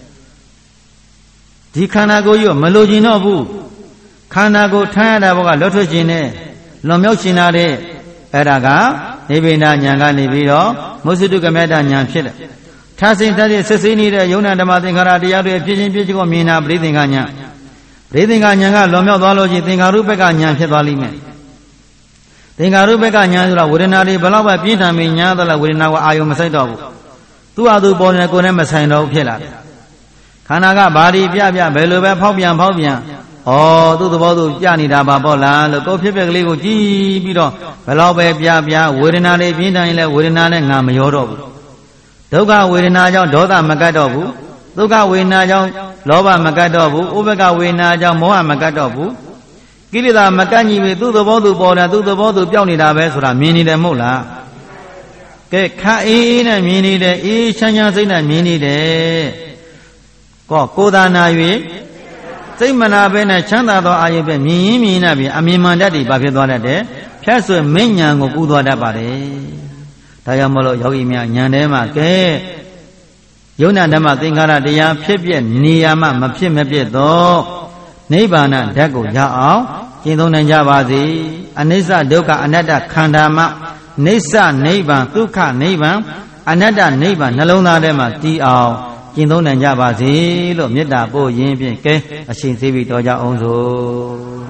ဒီခန္ဓာကိုယ်ကြီးမလိုချင်တော့ဘူးခန္ဓာကိုယ်ထမ်းရတာဘောကလွတ်ထွက်ခြင်းနဲ့လွန်မြောက်ခြင်းနာတဲ့အဲ့ဒါကနိဗ္ဗိဒညာကနေပြီးတော့မောဇိတုကမြတ်တညာဖြစ်တယ်ထာစိန်တည်းစစ်စိနေတဲ့ယုံနာဓမ္မသင်္ခါရတရားတွေဖြစ်ချင်းဖြစ်ချင်းကိုမြင်တာပရိသင်္ခာညာပရိသင်္ခာညာကလွန်မြောက်သွားလို့ချင်းသင်္ခါရုပ္ပကညာဖြစ်သွားလိမ့်မယ်သင်္ခါရုပ္ပကညာဆိုတာဝေဒနာတွေဘလောက်ပဲပြင်းထန်ပြီးညားသလားဝေဒနာကအာယုံမဆိုင်တော့ဘူးသူ့ဟာသူပေါ်နေကိုယ်နဲ့မဆိုင်တော့ဖြစ်လာတယ်ခန္ဓာကဘာဒီပြပြဘယ်လိုပဲဖောက်ပြန်ဖောက်ပြန်ဩသူ့သဘောသူပြနေတာပါပေါ့လားလို့ကိုယ်ဖြစ်ဖြစ်ကလေးကိုကြည့်ပြီးတော့ဘယ်လောက်ပဲပြပြဝေဒနာတွေပြင်းထန်ရင်လည်းဝေဒနာနဲ့ငါမရောတော့ဘူးဒုက္ခဝေဒနာကြောင့်ဒေါသမကတ်တော့ဘူးဒုက္ခဝေဒနာကြောင့်လောဘမကတ်တော့ဘူးဥပ္ပကဝေဒနာကြောင့်မောဟမကတ်တော့ဘူးကိလေသာမကတ်ညီပြီသူ့သဘောသူပေါ်တယ်သူ့သဘောသူပြောင်းနေတာပဲဆိုတာမြင်နေတယ်မဟုတ်လားကဲခါအေးအေးနဲ့မြင်နေတယ်အေးချမ်းချမ်းစိတ်နဲ့မြင်နေတယ်ကောကိုယ်သာနာ၍စိတ်မနာပဲနဲ့ချမ်းသာသောအာယုပဲမြင်ရင်မြင်နေပြီအမြင်မှန်တတ်တယ်ဘာဖြစ်သွားတတ်တယ်ဖြတ်ဆွေမင်းညာကိုကူးသွားတတ်ပါတယ်ဒါကြောင့်မလို့ယောဂီများဉာဏ်ထဲမှာကဲယုံနာဓမ္မသင်္ခါရတရားဖြစ်ပြနေရမှမဖြစ်မပြတ်သောနိဗ္ဗာန်ဓာတ်ကိုရအောင်ကျင့်သုံးနိုင်ကြပါစေအနိစ္စဒုက္ခအနတ္တခန္ဓာမှနိစ္စနိဗ္ဗာန်ဒုက္ခနိဗ္ဗာန်အနတ္တနိဗ္ဗာန်နှလုံးသားထဲမှာတည်အောင်ကျင့်သုံးနိုင်ကြပါစေလို့မေတ္တာပို့ရင်းဖြင့်ကဲအရှင်သေးပြီတော်ကြအောင်စို့